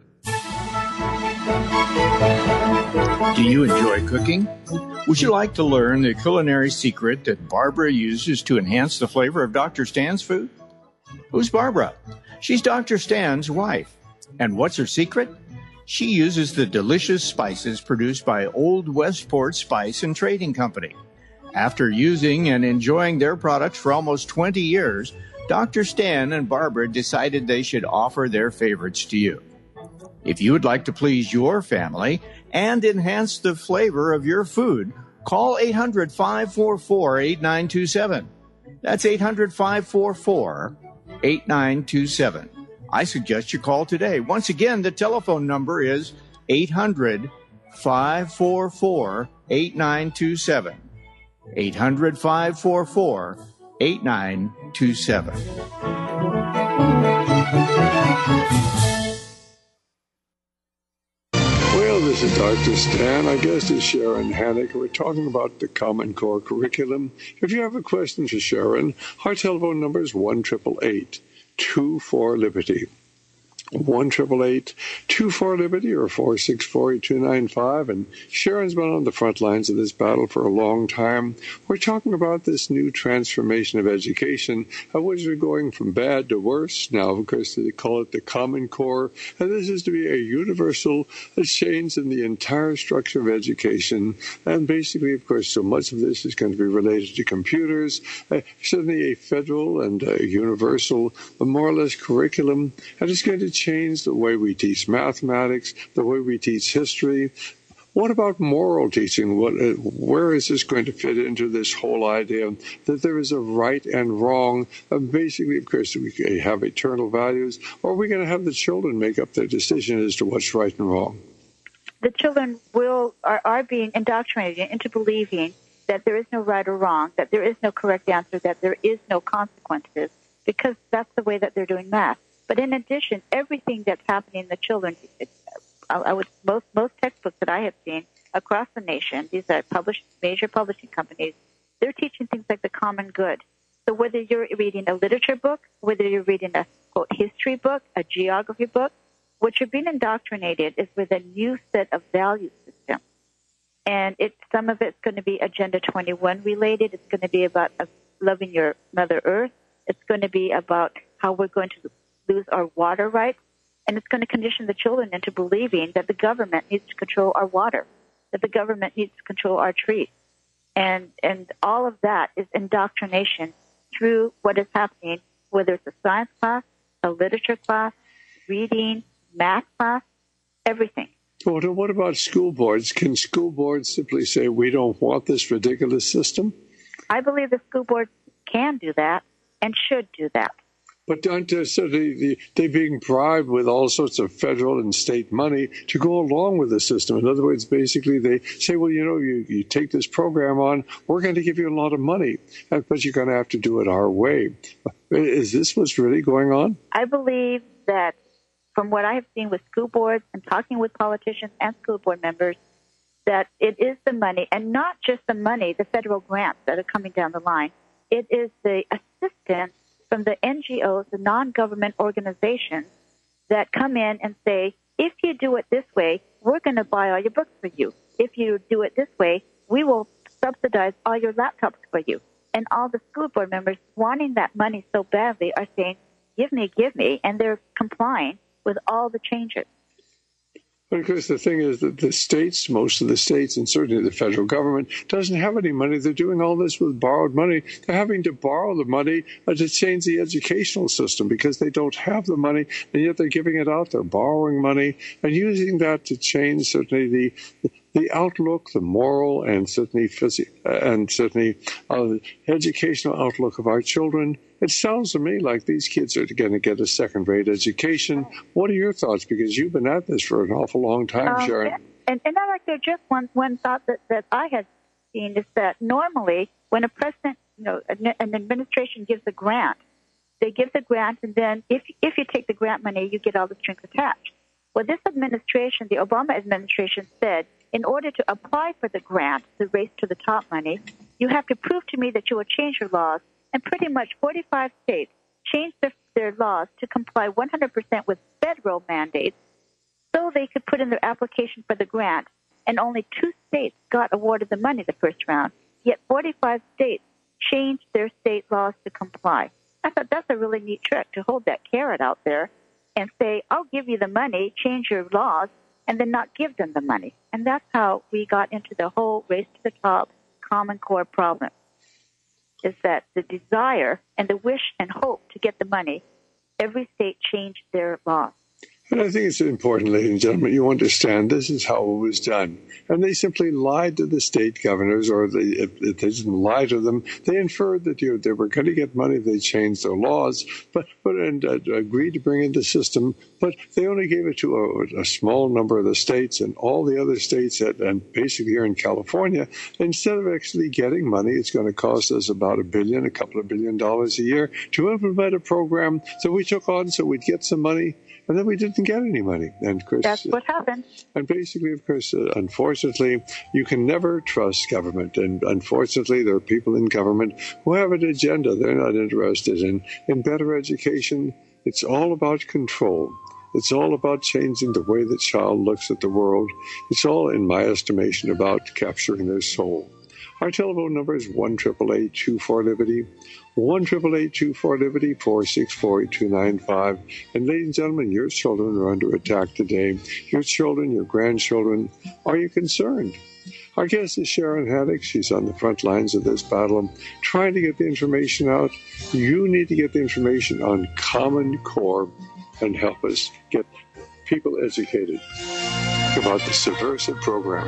Do you enjoy cooking? Would you like to learn the culinary secret that Barbara uses to enhance the flavor of Doctor Stan's food? Who's Barbara? She's Doctor Stan's wife. And what's her secret? She uses the delicious spices produced by Old Westport Spice and Trading Company. After using and enjoying their products for almost twenty years, Doctor Stan and Barbara decided they should offer their favorites to you. If you would like to please your family and enhance the flavor of your food, call eight hundred, five four four, eight nine two seven. That's eight hundred, five four four, eight nine two seven. I suggest you call today. Once again, the telephone number is eight hundred, five four four, eight nine two seven. eight hundred, five four four, eight nine two seven. Well, this is Doctor Stan. Our guest is Sharon Hannick. We're talking about the Common Core curriculum. If you have a question for Sharon, our telephone number is one eight eight eight, two four, Liberty. one eight eight eight, two four, Liberty or four six four, two nine five. And Sharon's been on the front lines of this battle for a long time. We're talking about this new transformation of education, of which we're going from bad to worse. Now, of course, they call it the Common Core. And this is to be a universal change in the entire structure of education. And basically, of course, so much of this is going to be related to computers. Uh, certainly a federal and a universal, more or less, curriculum. And it's going to change the way we teach mathematics, the way we teach history. What about moral teaching? What, uh, where is this going to fit into this whole idea that there is a right and wrong? Uh, basically, of course, we have eternal values, or are we going to have the children make up their decision as to what's right and wrong? The children will are, are being indoctrinated into believing that there is no right or wrong, that there is no correct answer, that there is no consequences, because that's the way that they're doing math. But in addition, everything that's happening in the children, I, I would most most textbooks that I have seen across the nation, these are published major publishing companies, they're teaching things like the common good. So whether you're reading a literature book, whether you're reading a quote history book, a geography book, what you're being indoctrinated is with a new set of value system. And it some of it's going to be Agenda twenty-one related. It's going to be about uh, loving your Mother Earth. It's going to be about how we're going to lose our water rights, and it's going to condition the children into believing that the government needs to control our water, that the government needs to control our trees. And and all of that is indoctrination through what is happening, whether it's a science class, a literature class, reading, math class, everything. Well, what about school boards? Can school boards simply say, we don't want this ridiculous system? I believe the school boards can do that and should do that. But aren't uh, so they, they being bribed with all sorts of federal and state money to go along with the system? In other words, basically they say, well, you know, you, you take this program on, we're going to give you a lot of money, but you're going to have to do it our way. Is this what's really going on? I believe that from what I have seen with school boards and talking with politicians and school board members, that it is the money, and not just the money, the federal grants that are coming down the line. It is the assistance from the N G Os, the non-government organizations that come in and say, if you do it this way, we're going to buy all your books for you. If you do it this way, we will subsidize all your laptops for you. And all the school board members wanting that money so badly are saying, give me, give me, and they're complying with all the changes. Because the thing is that the states, most of the states, and certainly the federal government, doesn't have any money. They're doing all this with borrowed money. They're having to borrow the money to change the educational system because they don't have the money, and yet they're giving it out. They're borrowing money and using that to change certainly the the outlook, the moral, and certainly phys- and certainly uh, educational outlook of our children. It sounds to me like these kids are going to get a second-rate education. What are your thoughts? Because you've been at this for an awful long time, um, Sharon. And, and I like there just one one thought that, that I had seen is that normally when a president, you know, an, an administration gives a grant, they give the grant, and then if if you take the grant money, you get all the strings attached. Well, this administration, the Obama administration, said in order to apply for the grant, the Race to the Top money, you have to prove to me that you will change your laws. And pretty much forty-five states changed their, their laws to comply one hundred percent with federal mandates so they could put in their application for the grant. And only two states got awarded the money the first round, yet forty-five states changed their state laws to comply. I thought that's a really neat trick, to hold that carrot out there and say, I'll give you the money, change your laws, and then not give them the money. And that's how we got into the whole Race to the Top Common Core problem. Is that the desire and the wish and hope to get the money, every state changed their laws. And I think it's important, ladies and gentlemen, you understand this is how it was done. And they simply lied to the state governors, or they, if, if they didn't lie to them, they inferred that you know, they were going to get money if they changed their laws, but, but and uh, agreed to bring in the system. But they only gave it to a, a small number of the states, and all the other states, that, and basically here in California, instead of actually getting money, it's going to cost us about a billion, a couple of billion dollars a year to implement a program that we took on so we'd get some money. And then we didn't get any money. And of course, that's what happened. And basically, of course, uh, unfortunately, you can never trust government. And unfortunately, there are people in government who have an agenda. They're not interested in, in better education. It's all about control. It's all about changing the way the child looks at the world. It's all, in my estimation, about capturing their soul. Our telephone number is one eight eight eight, two four, Liberty, one eight eight eight, two four, Liberty, four six four, eight two nine five. And ladies and gentlemen, your children are under attack today. Your children, your grandchildren, are you concerned? Our guest is Sharon Haddock. She's on the front lines of this battle, trying to get the information out. You need to get the information on Common Core and help us get people educated about the Subversive program.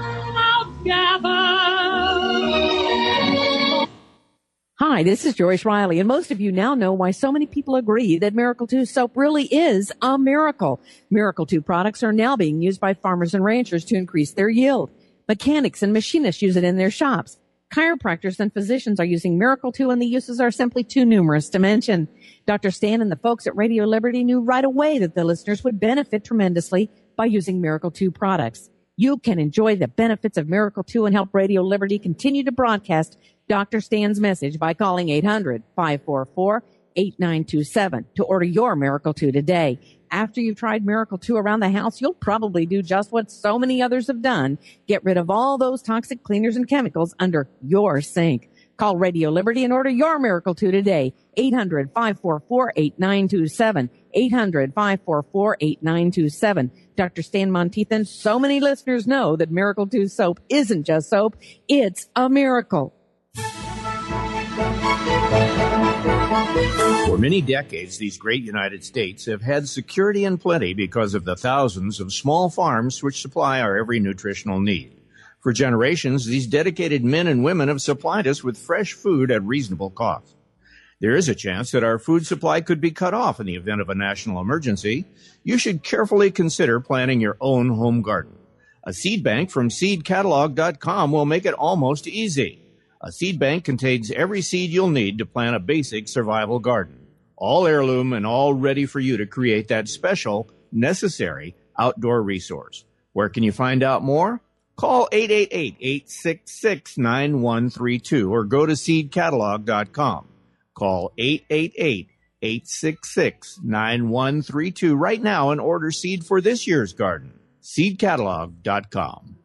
Hi, this is Joyce Riley, and most of you now know why so many people agree that Miracle two soap really is a miracle. Miracle two products are now being used by farmers and ranchers to increase their yield. Mechanics and machinists use it in their shops. Chiropractors and physicians are using Miracle two, and the uses are simply too numerous to mention. Doctor Stan and the folks at Radio Liberty knew right away that the listeners would benefit tremendously by using Miracle two products. You can enjoy the benefits of Miracle two and help Radio Liberty continue to broadcast Doctor Stan's message by calling eight hundred, five four four, eight nine two seven to order your Miracle two today. After you've tried Miracle two around the house, you'll probably do just what so many others have done. Get rid of all those toxic cleaners and chemicals under your sink. Call Radio Liberty and order your Miracle two today. eight hundred, five four four, eight nine two seven. eight hundred, five four four, eight nine two seven. Doctor Stan Monteithan, so many listeners know that Miracle two soap isn't just soap, it's a miracle. For many decades, these great United States have had security and plenty because of the thousands of small farms which supply our every nutritional need. For generations, these dedicated men and women have supplied us with fresh food at reasonable cost. There is a chance that our food supply could be cut off in the event of a national emergency. You should carefully consider planting your own home garden. A seed bank from seed catalog dot com will make it almost easy. A seed bank contains every seed you'll need to plant a basic survival garden. All heirloom and all ready for you to create that special, necessary outdoor resource. Where can you find out more? Call eight eight eight, eight six six, nine one three two or go to seed catalog dot com. Call eight eight eight, eight six six, nine one three two right now and order seed for this year's garden. seed catalog dot com.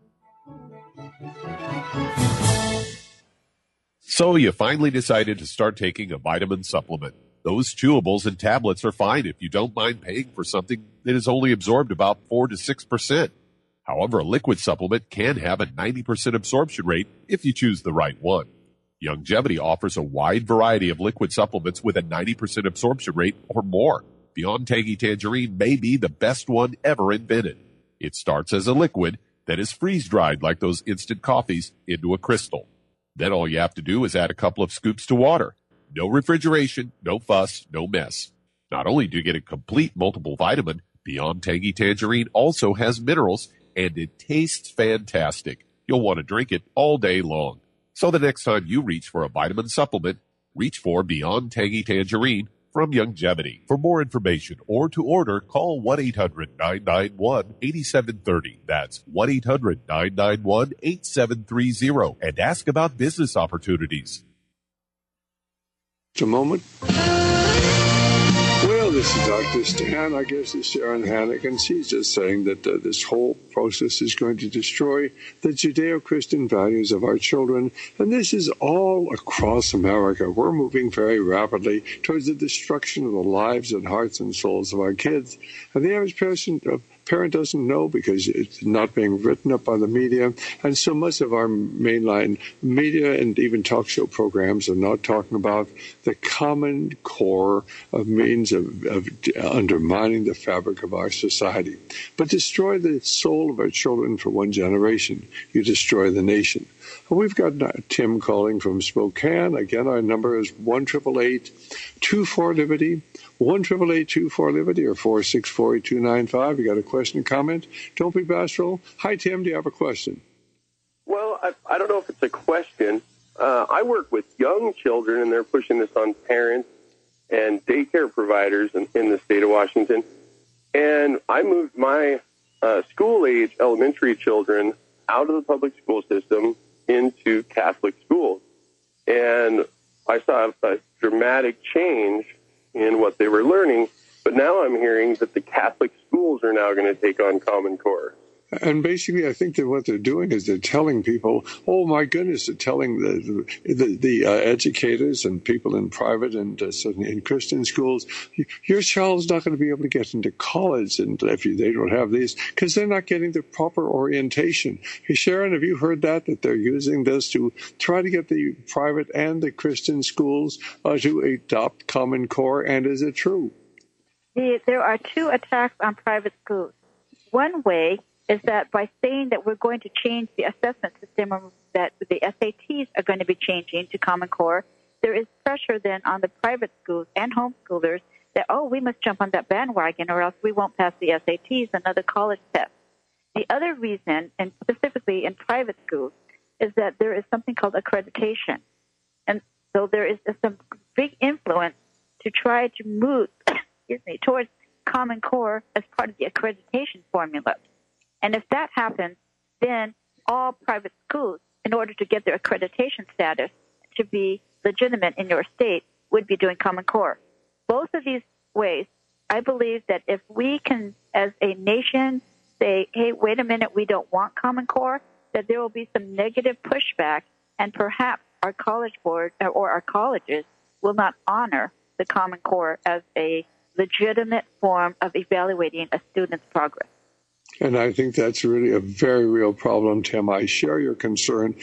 So you finally decided to start taking a vitamin supplement. Those chewables and tablets are fine if you don't mind paying for something that is only absorbed about four to six percent. However, a liquid supplement can have a ninety percent absorption rate if you choose the right one. Youngevity offers a wide variety of liquid supplements with a ninety percent absorption rate or more. Beyond Tangy Tangerine may be the best one ever invented. It starts as a liquid that is freeze-dried like those instant coffees into a crystal. Then all you have to do is add a couple of scoops to water. No refrigeration, no fuss, no mess. Not only do you get a complete multiple vitamin, Beyond Tangy Tangerine also has minerals, and it tastes fantastic. You'll want to drink it all day long. So the next time you reach for a vitamin supplement, reach for Beyond Tangy Tangerine from Youngevity. For more information or to order, call one eight hundred, nine nine one, eight seven three zero. That's one eight hundred, nine nine one, eight seven three zero and ask about business opportunities. Just a moment. Well, this is Doctor Stan. I guess it's Sharon Hannigan. She's just saying that uh, this whole process is going to destroy the Judeo-Christian values of our children. And this is all across America. We're moving very rapidly towards the destruction of the lives and hearts and souls of our kids. And the average person, uh, parent doesn't know because it's not being written up by the media. And so much of our mainline media and even talk show programs are not talking about the common core of means of, of undermining the fabric of our society. But destroy the soul of our children for one generation, you destroy the nation. And we've got Tim calling from Spokane. Again, our number is one eight eight eight, two four, Liberty. one eight eight eight, two four, Liberty or four six four, eight two nine five. You got a question or comment? Don't be bashful. Hi, Tim. Do you have a question? Well, I, I don't know if it's a question. Uh, I work with young children, and they're pushing this on parents and daycare providers in, in the state of Washington. And I moved my uh, school-age elementary children out of the public school system into Catholic schools. And I saw a dramatic change in what they were learning, but now I'm hearing that the Catholic schools are now going to take on Common Core. And basically, I think that what they're doing is they're telling people, oh, my goodness, they're telling the the, the uh, educators and people in private and uh, in Christian schools, your child's not going to be able to get into college and if you, they don't have these, because they're not getting the proper orientation. Hey, Sharon, have you heard that, that they're using this to try to get the private and the Christian schools uh, to adopt Common Core, and is it true? The, there are two attacks on private schools. One way is that by saying that we're going to change the assessment system, or that the S A Ts are going to be changing to Common Core, there is pressure then on the private schools and homeschoolers that, oh, we must jump on that bandwagon or else we won't pass the S A Ts, another college test. The other reason, and specifically in private schools, is that there is something called accreditation. And so there is some big influence to try to move excuse me, towards Common Core as part of the accreditation formula. And if that happens, then all private schools, in order to get their accreditation status to be legitimate in your state, would be doing Common Core. Both of these ways, I believe that if we can, as a nation, say, hey, wait a minute, we don't want Common Core, that there will be some negative pushback, and perhaps our college board or our colleges will not honor the Common Core as a legitimate form of evaluating a student's progress. And I think that's really a very real problem, Tim. I share your concern.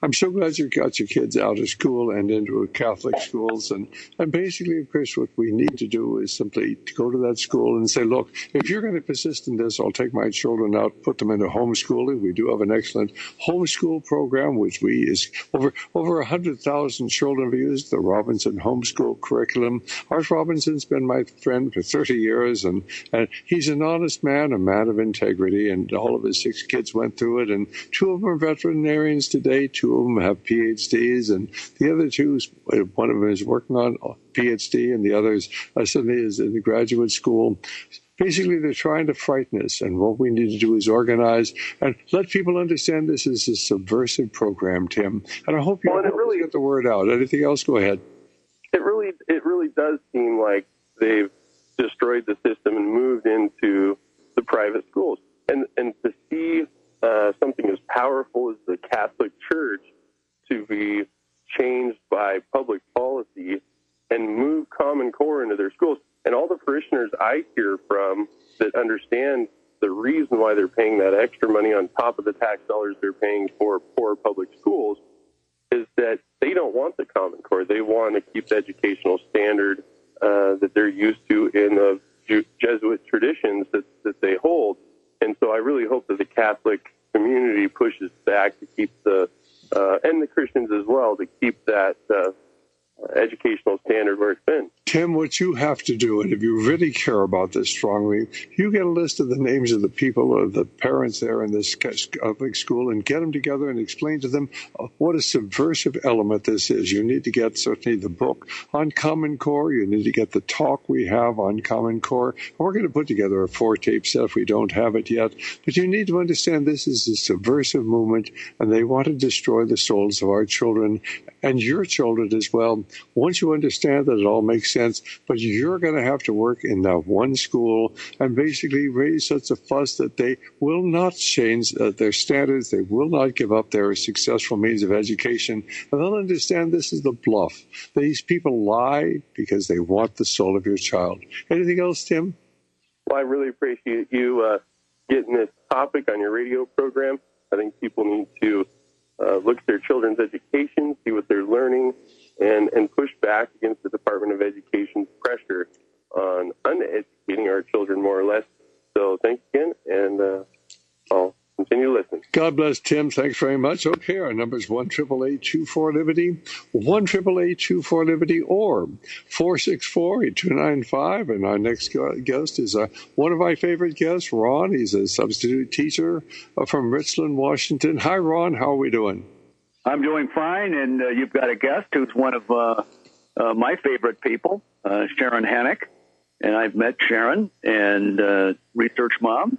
I'm so glad you got your kids out of school and into Catholic schools. And, and basically, of course, what we need to do is simply to go to that school and say, look, if you're going to persist in this, I'll take my children out, put them into homeschooling. We do have an excellent homeschool program, which we is over over one hundred thousand children have used the Robinson homeschool curriculum. Art Robinson's been my friend for thirty years, and, and he's an honest man, a man of integrity, and all of his six kids went through it, and two of them are veterinarians today, two of them have P H Ds, and the other two, one of them is working on a P H D, and the other is, uh, suddenly is in the graduate school. Basically, they're trying to frighten us, and what we need to do is organize and let people understand this is a subversive program, Tim. And I hope you well, really, get the word out. Anything else? Go ahead. It really, it really does seem like they've destroyed the system and moved into the private schools. And and to see uh, something as powerful as the Catholic Church to be changed by public policy and move Common Core into their schools. And all the parishioners I hear from that understand the reason why they're paying that extra money on top of the tax dollars they're paying for poor public schools is that they don't want the Common Core. They want to keep the educational standard uh, that they're used to in the Jesuit traditions that, that they hold. And so I really hope that the Catholic community pushes back to keep the, uh, and the Christians as well, to keep that uh, educational standard where it's been. Tim, what you have to do, and if you really care about this strongly, you get a list of the names of the people, of the parents there in this Catholic school, and get them together and explain to them uh, what a subversive element this is. You need to get certainly the book on Common Core. You need to get the talk we have on Common Core. We're going to put together a four-tape set if we don't have it yet. But you need to understand this is a subversive movement, and they want to destroy the souls of our children and your children as well. Once you understand that, it all makes sense, but you're going to have to work in that one school and basically raise such a fuss that they will not change uh, their standards. They will not give up their successful means of education. And they'll understand this is the bluff. These people lie because they want the soul of your child. Anything else, Tim? Well, I really appreciate you uh, getting this topic on your radio program. I think people need to uh, look at their children's education, see what they're learning, and, and push back against the Department of Education's pressure on uneducating our children, more or less. So thanks again, and uh, I'll continue listening. God bless, Tim. Thanks very much. Okay, our number is one eight eight eight, two four, Liberty, one eight eight eight, two four, Liberty, or four six four, eight two nine five. And our next guest is uh, one of my favorite guests, Ron. He's a substitute teacher uh, from Richland, Washington. Hi, Ron. How are we doing? I'm doing fine, and uh, you've got a guest who's one of uh, uh, my favorite people, uh, Sharon Hannock. And I've met Sharon, and uh, Research Mom,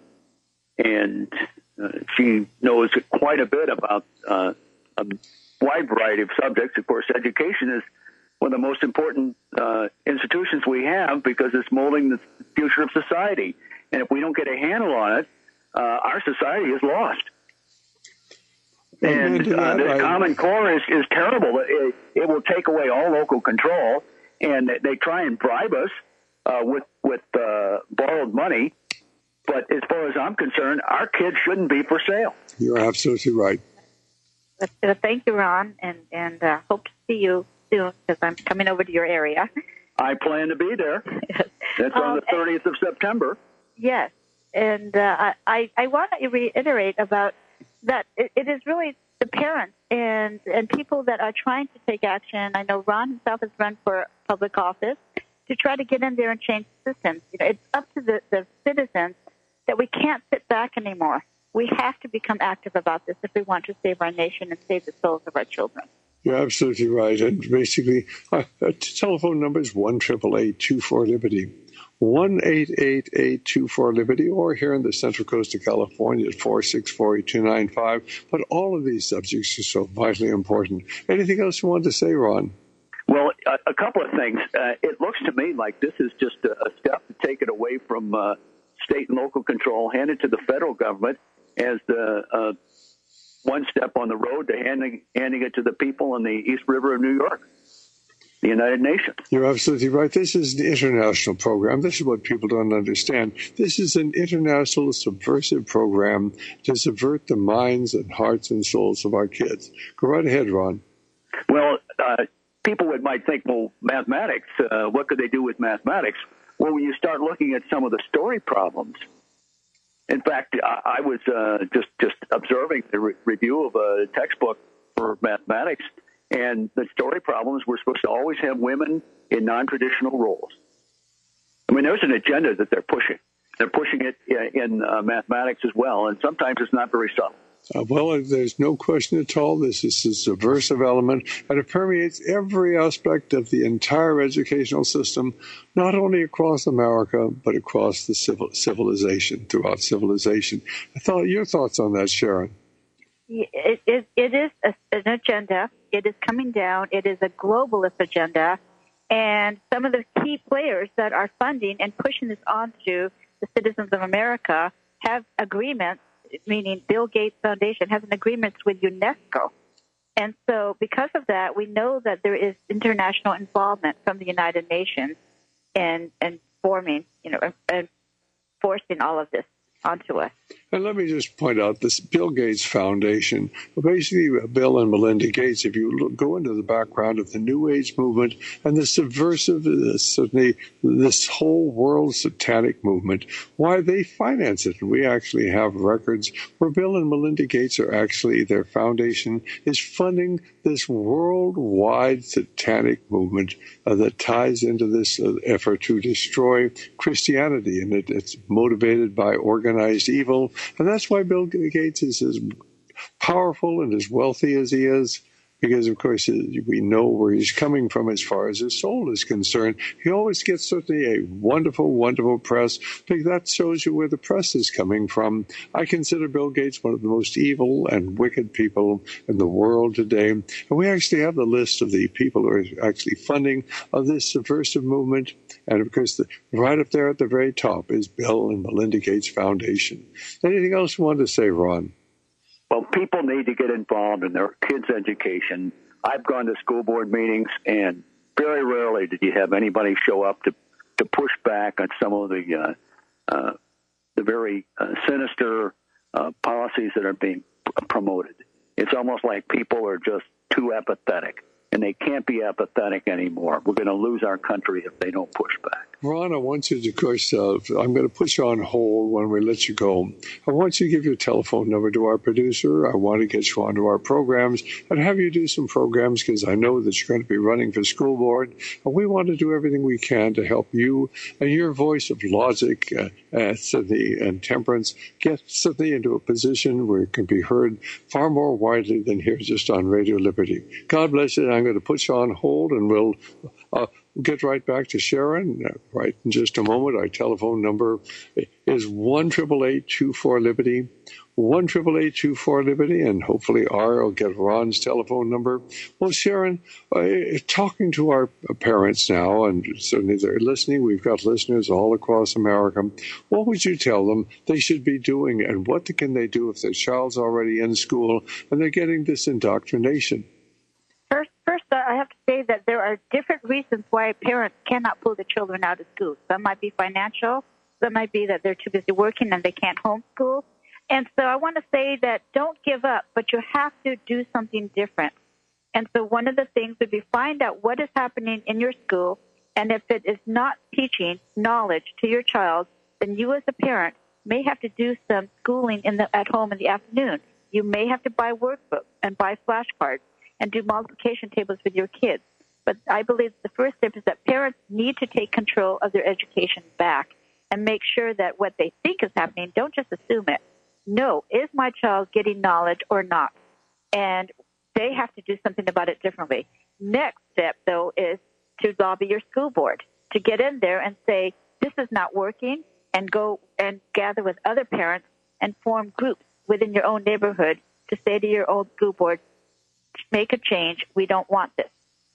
and uh, she knows quite a bit about uh, a wide variety of subjects. Of course, education is one of the most important uh, institutions we have because it's molding the future of society. And if we don't get a handle on it, uh, our society is lost. And uh, this Common Core is, is terrible. It, it will take away all local control, and they try and bribe us uh, with with uh, borrowed money. But as far as I'm concerned, our kids shouldn't be for sale. You're absolutely right. But, uh, thank you, Ron, and and uh, hope to see you soon because I'm coming over to your area. I plan to be there. That's on um, the thirtieth of September. Yes, and uh, I I want to reiterate about. That it, it is really the parents and, and people that are trying to take action. I know Ron himself has run for public office to try to get in there and change the system. You know, it's up to the, the citizens that we can't sit back anymore. We have to become active about this if we want to save our nation and save the souls of our children. You're absolutely right. And basically, uh, telephone number is one eight eight eight, two four, Liberty. one eight eight eight, two four, Liberty, or here in the Central Coast of California at four six four, eight two nine five. But all of these subjects are so vitally important. Anything else you wanted to say, Ron? Well, a, a couple of things. Uh, it looks to me like this is just a, a step to take it away from uh, state and local control, hand it to the federal government as the uh, one step on the road to handing, handing it to the people in the East River of New York. the United Nations. You're absolutely right. This is an international program. This is what people don't understand. This is an international subversive program to subvert the minds and hearts and souls of our kids. Go right ahead, Ron. Well, uh, people would might think, well, mathematics, uh, what could they do with mathematics? Well, when you start looking at some of the story problems, in fact, I, I was uh, just, just observing the re- review of a textbook for mathematics, and the story problems were supposed to always have women in non-traditional roles. I mean, there's an agenda that they're pushing. They're pushing it in, in uh, mathematics as well, and sometimes it's not very subtle. Uh, well, there's no question at all. This is a subversive element, and it permeates every aspect of the entire educational system, not only across America, but across the civil, civilization, throughout civilization. I thought your thoughts on that, Sharon. It, it, it is a, an agenda. It is coming down. It is a globalist agenda. And some of the key players that are funding and pushing this onto the citizens of America have agreements, meaning Bill Gates Foundation has an agreement with UNESCO. And so because of that, we know that there is international involvement from the United Nations in, in forming, you know, and forcing all of this onto us. And let me just point out this Bill Gates Foundation. Well, basically, Bill and Melinda Gates, if you look, go into the background of the New Age movement and the subversive, uh, certainly this whole world satanic movement, why they finance it. And we actually have records where Bill and Melinda Gates are actually, their foundation is funding this worldwide satanic movement uh, that ties into this uh, effort to destroy Christianity. And it, it's motivated by organized evil. And that's why Bill Gates is as powerful and as wealthy as he is, because, of course, we know where he's coming from as far as his soul is concerned. He always gets certainly a wonderful, wonderful press, because that shows you where the press is coming from. I consider Bill Gates one of the most evil and wicked people in the world today. And we actually have the list of the people who are actually funding of this subversive movement. And, of course, the, right up there at the very top is Bill and Melinda Gates Foundation. Anything else you want to say, Ron? Well, people need to get involved in their kids' education. I've gone to school board meetings, and very rarely did you have anybody show up to, to push back on some of the uh, uh, the very uh, sinister uh, policies that are being promoted. It's almost like people are just too apathetic, and they can't be apathetic anymore. We're going to lose our country if they don't push back. Ron, I want you to, of course, uh, I'm going to put you on hold when we let you go. I want you to give your telephone number to our producer. I want to get you onto our programs and have you do some programs, because I know that you're going to be running for school board. And we want to do everything we can to help you and your voice of logic uh, uh, and temperance get suddenly into a position where it can be heard far more widely than here just on Radio Liberty. God bless you. I'm going to put you on hold, and we'll uh, get right back to Sharon uh, right in just a moment. Our telephone number is one eight eight eight, two four, Liberty, one eight eight eight, two four, Liberty, and hopefully R will get Ron's telephone number. Well, Sharon, uh, talking to our parents now, and certainly they're listening, we've got listeners all across America, what would you tell them they should be doing, and what can they do if their child's already in school and they're getting this indoctrination? First, first, uh, I have to say that there are different reasons why parents cannot pull their children out of school. Some might be financial. Some might be that they're too busy working and they can't homeschool. And so I want to say that don't give up, but you have to do something different. And so one of the things would be find out what is happening in your school, and if it is not teaching knowledge to your child, then you as a parent may have to do some schooling in the, at home in the afternoon. You may have to buy workbooks and buy flashcards and do multiplication tables with your kids. But I believe the first step is that parents need to take control of their education back and make sure that what they think is happening, don't just assume it. No, is my child getting knowledge or not? And they have to do something about it differently. Next step, though, is to lobby your school board, to get in there and say, this is not working, and go and gather with other parents and form groups within your own neighborhood to say to your own school board, make a change. We don't want this.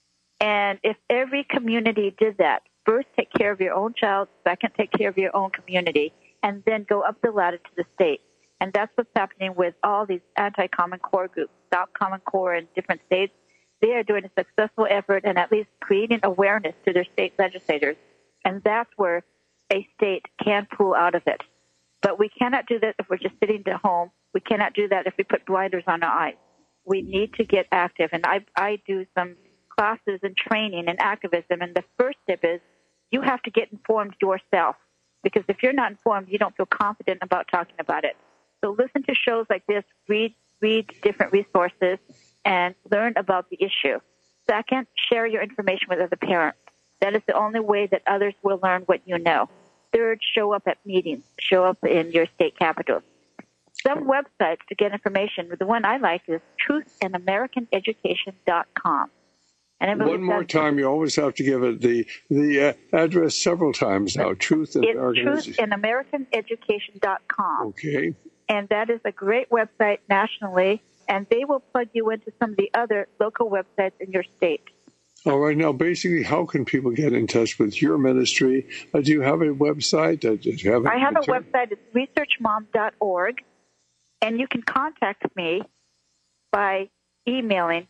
And if every community did that, first take care of your own child, second take care of your own community, and then go up the ladder to the state. And that's what's happening with all these anti-Common Core groups, Stop Common Core in different states. they are doing a successful effort and at least creating awareness to their state legislators. And that's where a state can pull out of it. But we cannot do that if we're just sitting at home. We cannot do that if we put blinders on our eyes. We need to get active. And I, I do some classes and training and activism. And the first step is you have to get informed yourself. Because if you're not informed, you don't feel confident about talking about it. So listen to shows like this, read, read different resources, and learn about the issue. Second, share your information with other parents. That is the only way that others will learn what you know. Third, show up at meetings. Show up in your state capitals. Some websites to get information, the one I like is truth in american education dot com. And One more time, you always have to give it the the uh, address several times now. Truth in American It's truth in american education dot com. Okay. And that is a great website nationally, and they will plug you into some of the other local websites in your state. All right. Now, basically, how can people get in touch with your ministry? Uh, do you have a website? Uh, do you have I have a website. It's research mom dot org, and you can contact me by emailing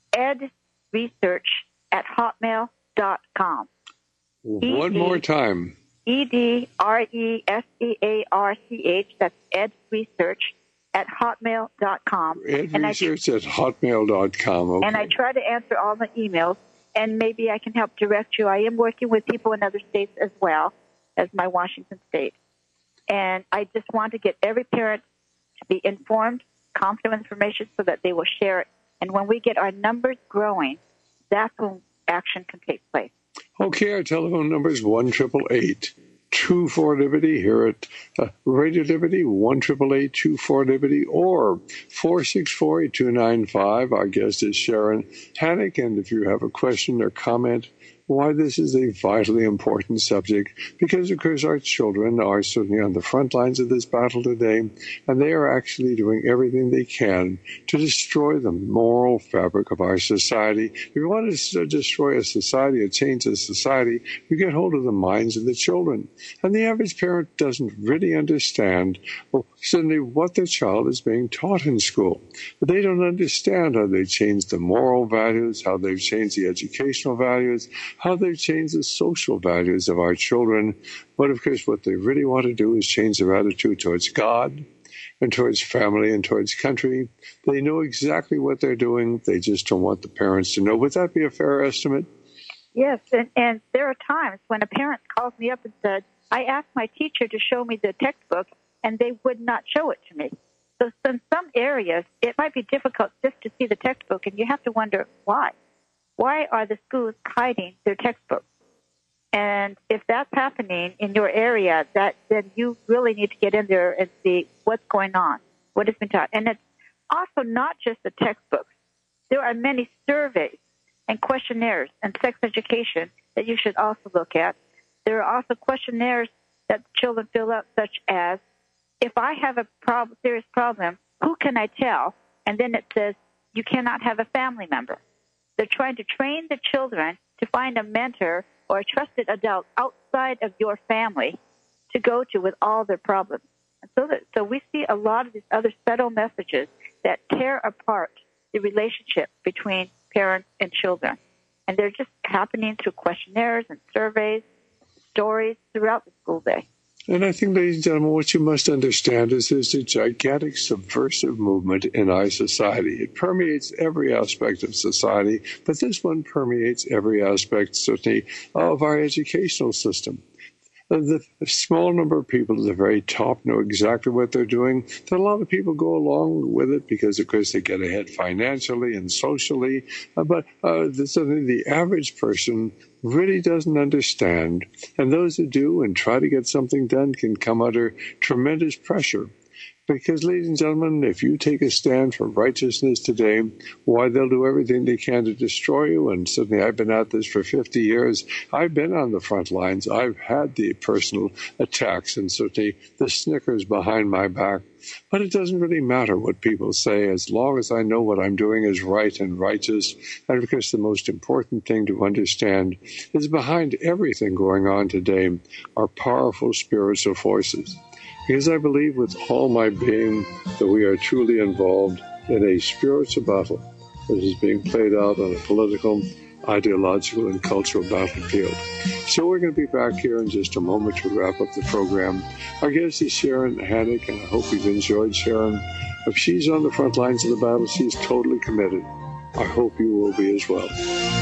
edresearch at hotmail dot com. One more time. E D R E S E A R C H. That's edresearch at hotmail dot com. Edresearch at hotmail dot com. Okay. And I try to answer all the emails, and maybe I can help direct you. I am working with people in other states as well as my Washington state. And I just want to get every parent to be informed, confident with information so that they will share it. And when we get our numbers growing, that's when action can take place. Okay, our telephone number is one eight eight eight, two four, Liberty here at uh, Radio Liberty, one eight eight eight, two four, Liberty, or four six four, eight two nine five. Our guest is Sharon Hannick, and if you have a question or comment, why this is a vitally important subject, because, of course, our children are certainly on the front lines of this battle today, and they are actually doing everything they can to destroy the moral fabric of our society. If you want to destroy a society or change a society, you get hold of the minds of the children. And the average parent doesn't really understand, well, certainly what their child is being taught in school. But they don't understand how they've changed the moral values, how they've changed the educational values, how they've changed the social values of our children. But, of course, what they really want to do is change their attitude towards God and towards family and towards country. They know exactly what they're doing. They just don't want the parents to know. Would that be a fair estimate? Yes, and, and there are times when a parent calls me up and said, I asked my teacher to show me the textbook, and they would not show it to me. So in some areas, it might be difficult just to see the textbook, and you have to wonder why. Why are the schools hiding their textbooks? And if that's happening in your area, that then you really need to get in there and see what's going on, what has been taught. And it's also not just the textbooks. There are many surveys and questionnaires and sex education that you should also look at. There are also questionnaires that children fill out, such as, if I have a prob- serious problem, who can I tell? And then it says, you cannot have a family member. They're trying to train the children to find a mentor or a trusted adult outside of your family to go to with all their problems. And so, that, so we see a lot of these other subtle messages that tear apart the relationship between parents and children. And they're just happening through questionnaires and surveys, stories throughout the school day. And I think, ladies and gentlemen, what you must understand is there's a gigantic subversive movement in our society. It permeates every aspect of society, but this one permeates every aspect, certainly, of our educational system. The small number of people at the very top know exactly what they're doing. Then a lot of people go along with it because, of course, they get ahead financially and socially. Uh, but uh, the, certainly the average person really doesn't understand. And those who do and try to get something done can come under tremendous pressure. Because, ladies and gentlemen, if you take a stand for righteousness today, why, they'll do everything they can to destroy you. And certainly I've been at this for fifty years. I've been on the front lines. I've had the personal attacks and certainly the snickers behind my back. But it doesn't really matter what people say as long as I know what I'm doing is right and righteous. And of course, the most important thing to understand is behind everything going on today are powerful spiritual forces. Because I believe with all my being that we are truly involved in a spiritual battle that is being played out on a political, ideological, and cultural battlefield. So we're going to be back here in just a moment to wrap up the program. Our guest is Sharon Hannick, and I hope you've enjoyed Sharon. If she's on the front lines of the battle, she's totally committed. I hope you will be as well.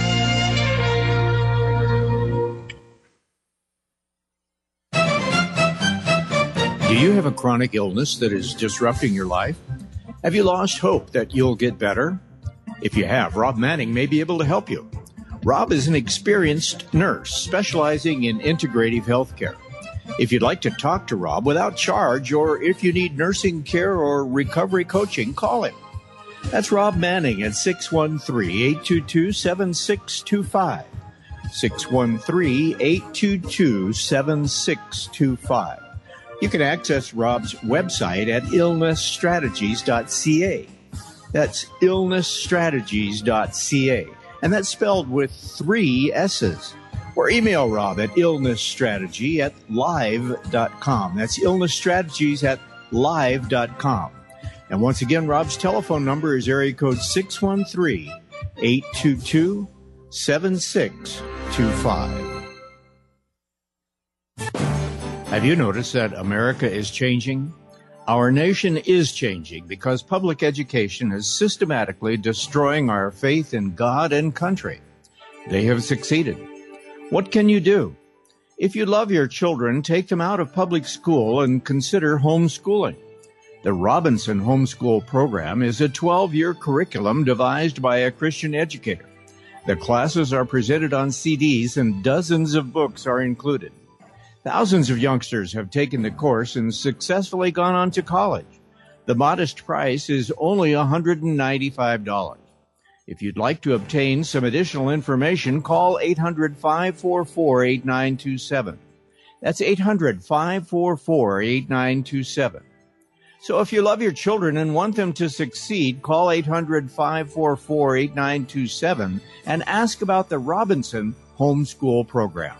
Do you have a chronic illness that is disrupting your life? Have you lost hope that you'll get better? If you have, Rob Manning may be able to help you. Rob is an experienced nurse specializing in integrative health care. If you'd like to talk to Rob without charge, or if you need nursing care or recovery coaching, call him. That's Rob Manning at six one three, eight two two, seven six two five. six one three, eight two two, seven six two five. You can access Rob's website at illness strategies dot c a. That's illness strategies dot c a. And that's spelled with three S's. Or email Rob at illnessstrategy at live dot com. That's illnessstrategies at live dot com. And once again, Rob's telephone number is area code six one three, eight two two, seven six two five. Have you noticed that America is changing? Our nation is changing because public education is systematically destroying our faith in God and country. They have succeeded. What can you do? If you love your children, take them out of public school and consider homeschooling. The Robinson Homeschool Program is a twelve-year curriculum devised by a Christian educator. The classes are presented on C Ds and dozens of books are included. Thousands of youngsters have taken the course and successfully gone on to college. The modest price is only one hundred ninety-five dollars. If you'd like to obtain some additional information, call eight hundred, five four four, eight nine two seven. That's eight hundred, five four four, eight nine two seven. So if you love your children and want them to succeed, call eight hundred, five four four, eight nine two seven and ask about the Robinson Homeschool Program.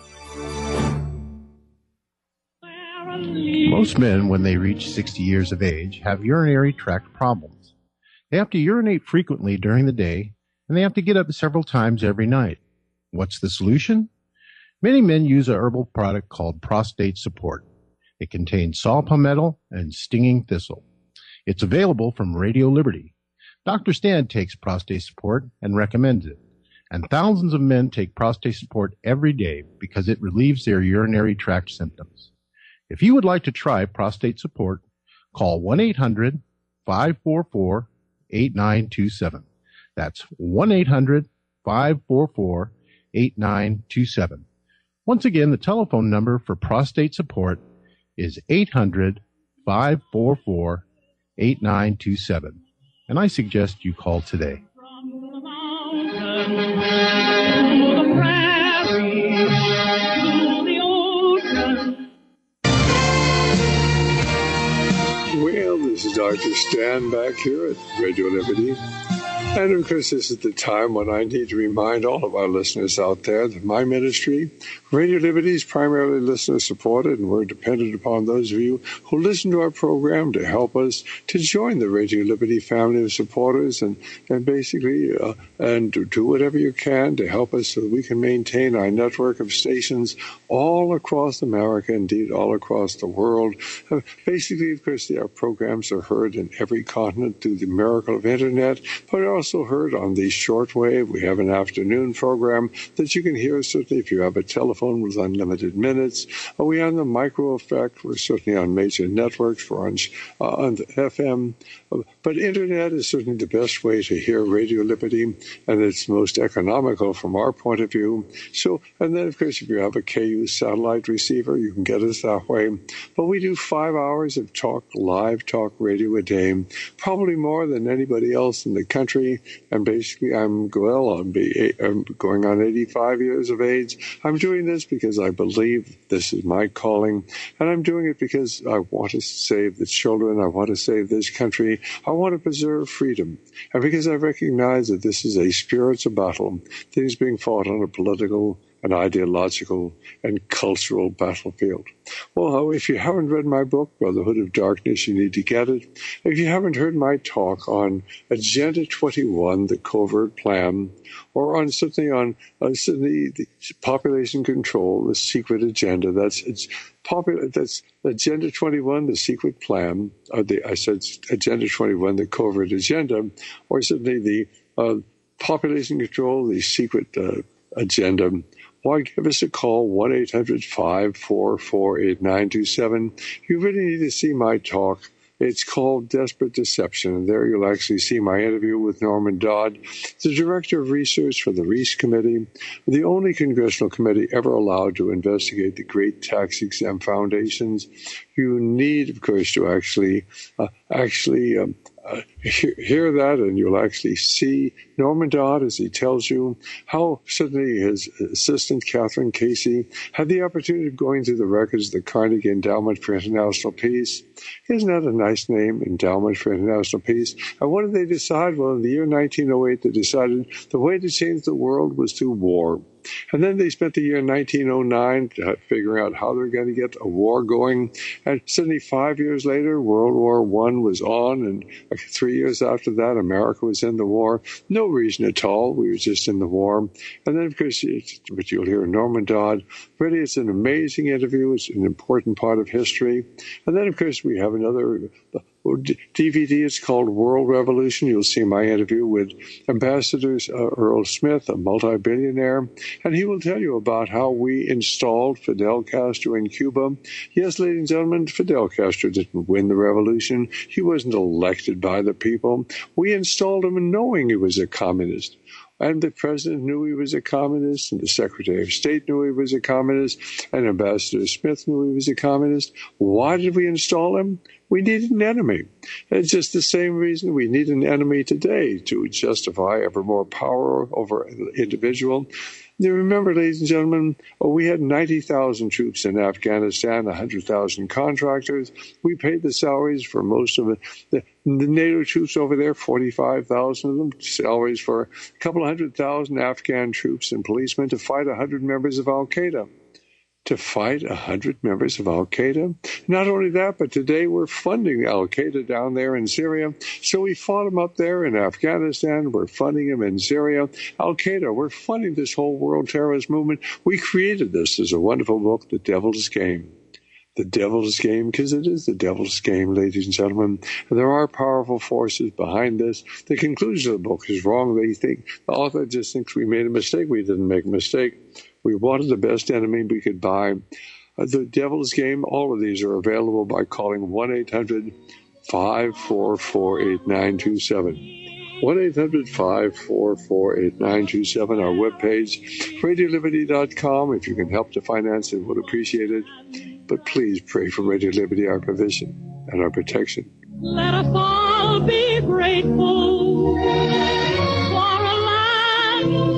Most men, when they reach sixty years of age, have urinary tract problems. They have to urinate frequently during the day, and they have to get up several times every night. What's the solution? Many men use a herbal product called Prostate Support. It contains saw palmetto and stinging thistle. It's available from Radio Liberty. Doctor Stan takes Prostate Support and recommends it. And thousands of men take Prostate Support every day because it relieves their urinary tract symptoms. If you would like to try Prostate Support, call one eight hundred, five four four, eight nine two seven. That's one eight hundred, five four four, eight nine two seven. Once again, the telephone number for Prostate Support is eight hundred, five four four, eight nine two seven. And I suggest you call today. Well, this is Doctor Stan back here at Radio Liberty. And of course, this is the time when I need to remind all of our listeners out there that my ministry, Radio Liberty, is primarily listener-supported, and we're dependent upon those of you who listen to our program to help us to join the Radio Liberty family of supporters and, and basically uh, and to do whatever you can to help us so that we can maintain our network of stations all across America, indeed all across the world. Uh, basically, of course, our programs are heard in every continent through the miracle of Internet, but also Also heard on the shortwave. We have an afternoon program that you can hear certainly if you have a telephone with unlimited minutes. Uh, we on the micro effect. We're certainly on major networks. We're on, uh, on the F M. Uh, but Internet is certainly the best way to hear Radio Liberty, and it's most economical from our point of view. So, and then of course, if you have a K U satellite receiver, you can get us that way. But we do five hours of talk, live talk radio a day, probably more than anybody else in the country. And basically, I'm well, I'll be I'm going on eighty-five years of age. I'm doing this because I believe this is my calling, and I'm doing it because I want to save the children. I want to save this country. I want to preserve freedom, and because I recognize that this is a spiritual battle that is being fought on a political an ideological and cultural battlefield. Well, if you haven't read my book, Brotherhood of Darkness, you need to get it. If you haven't heard my talk on Agenda twenty-one, the covert plan, or on something on uh, the, the population control, the secret agenda, that's it's popular. That's Agenda twenty-one, the secret plan. Or the, I said Agenda twenty-one, the covert agenda, or certainly the uh, population control, the secret uh, agenda. Why give us a call, one eight hundred, five four four, eight nine two seven. You really need to see my talk. It's called Desperate Deception, and there you'll actually see my interview with Norman Dodd, the Director of Research for the Reese Committee, the only congressional committee ever allowed to investigate the great tax-exempt foundations. You need, of course, to actually uh, actually um, uh, hear, hear that, and you'll actually see Norman Dodd as he tells you how suddenly his assistant, Catherine Casey, had the opportunity of going through the records of the Carnegie Endowment for International Peace. Isn't that a nice name, Endowment for International Peace? And what did they decide? Well, in the year nineteen oh eight, they decided the way to change the world was through war. And then they spent the year nineteen oh nine figuring out how they're going to get a war going. And suddenly, five years later, World War One was on, and three years after that, America was in the war. No reason at all. We were just in the war. And then, of course, what you'll hear Norman Dodd. Really, it's an amazing interview. It's an important part of history. And then, of course, we have another D V D. It's called World Revolution. You'll see my interview with Ambassador uh, Earl Smith, a multi-billionaire, and he will tell you about how we installed Fidel Castro in Cuba. Yes, ladies and gentlemen, Fidel Castro didn't win the revolution. He wasn't elected by the people. We installed him knowing he was a communist. And the president knew he was a communist, and the Secretary of State knew he was a communist, and Ambassador Smith knew he was a communist. Why did we install him? We needed an enemy. It's just the same reason we need an enemy today to justify ever more power over an individual. You remember, ladies and gentlemen, oh, we had ninety thousand troops in Afghanistan, one hundred thousand contractors. We paid the salaries for most of it. The, the NATO troops over there, forty-five thousand of them, salaries for a couple of hundred thousand Afghan troops and policemen to fight one hundred members of Al-Qaeda. To fight one hundred members of Al-Qaeda. Not only that, but today we're funding Al-Qaeda down there in Syria. So we fought them up there in Afghanistan. We're funding them in Syria. Al-Qaeda, we're funding this whole world terrorist movement. We created this as a wonderful book, The Devil's Game. The Devil's Game, because it is the Devil's Game, ladies and gentlemen. And there are powerful forces behind this. The conclusion of the book is wrong. They think, the author just thinks we made a mistake. We didn't make a mistake. We wanted the best enemy we could buy. Uh, the Devil's Game, all of these are available by calling one eight hundred, five four four, eight nine two seven. one eight hundred, five four four, eight nine two seven, our webpage, radio liberty dot com. If you can help to finance it, we'll appreciate it. But please pray for Radio Liberty, our provision and our protection. Let us all be grateful for a land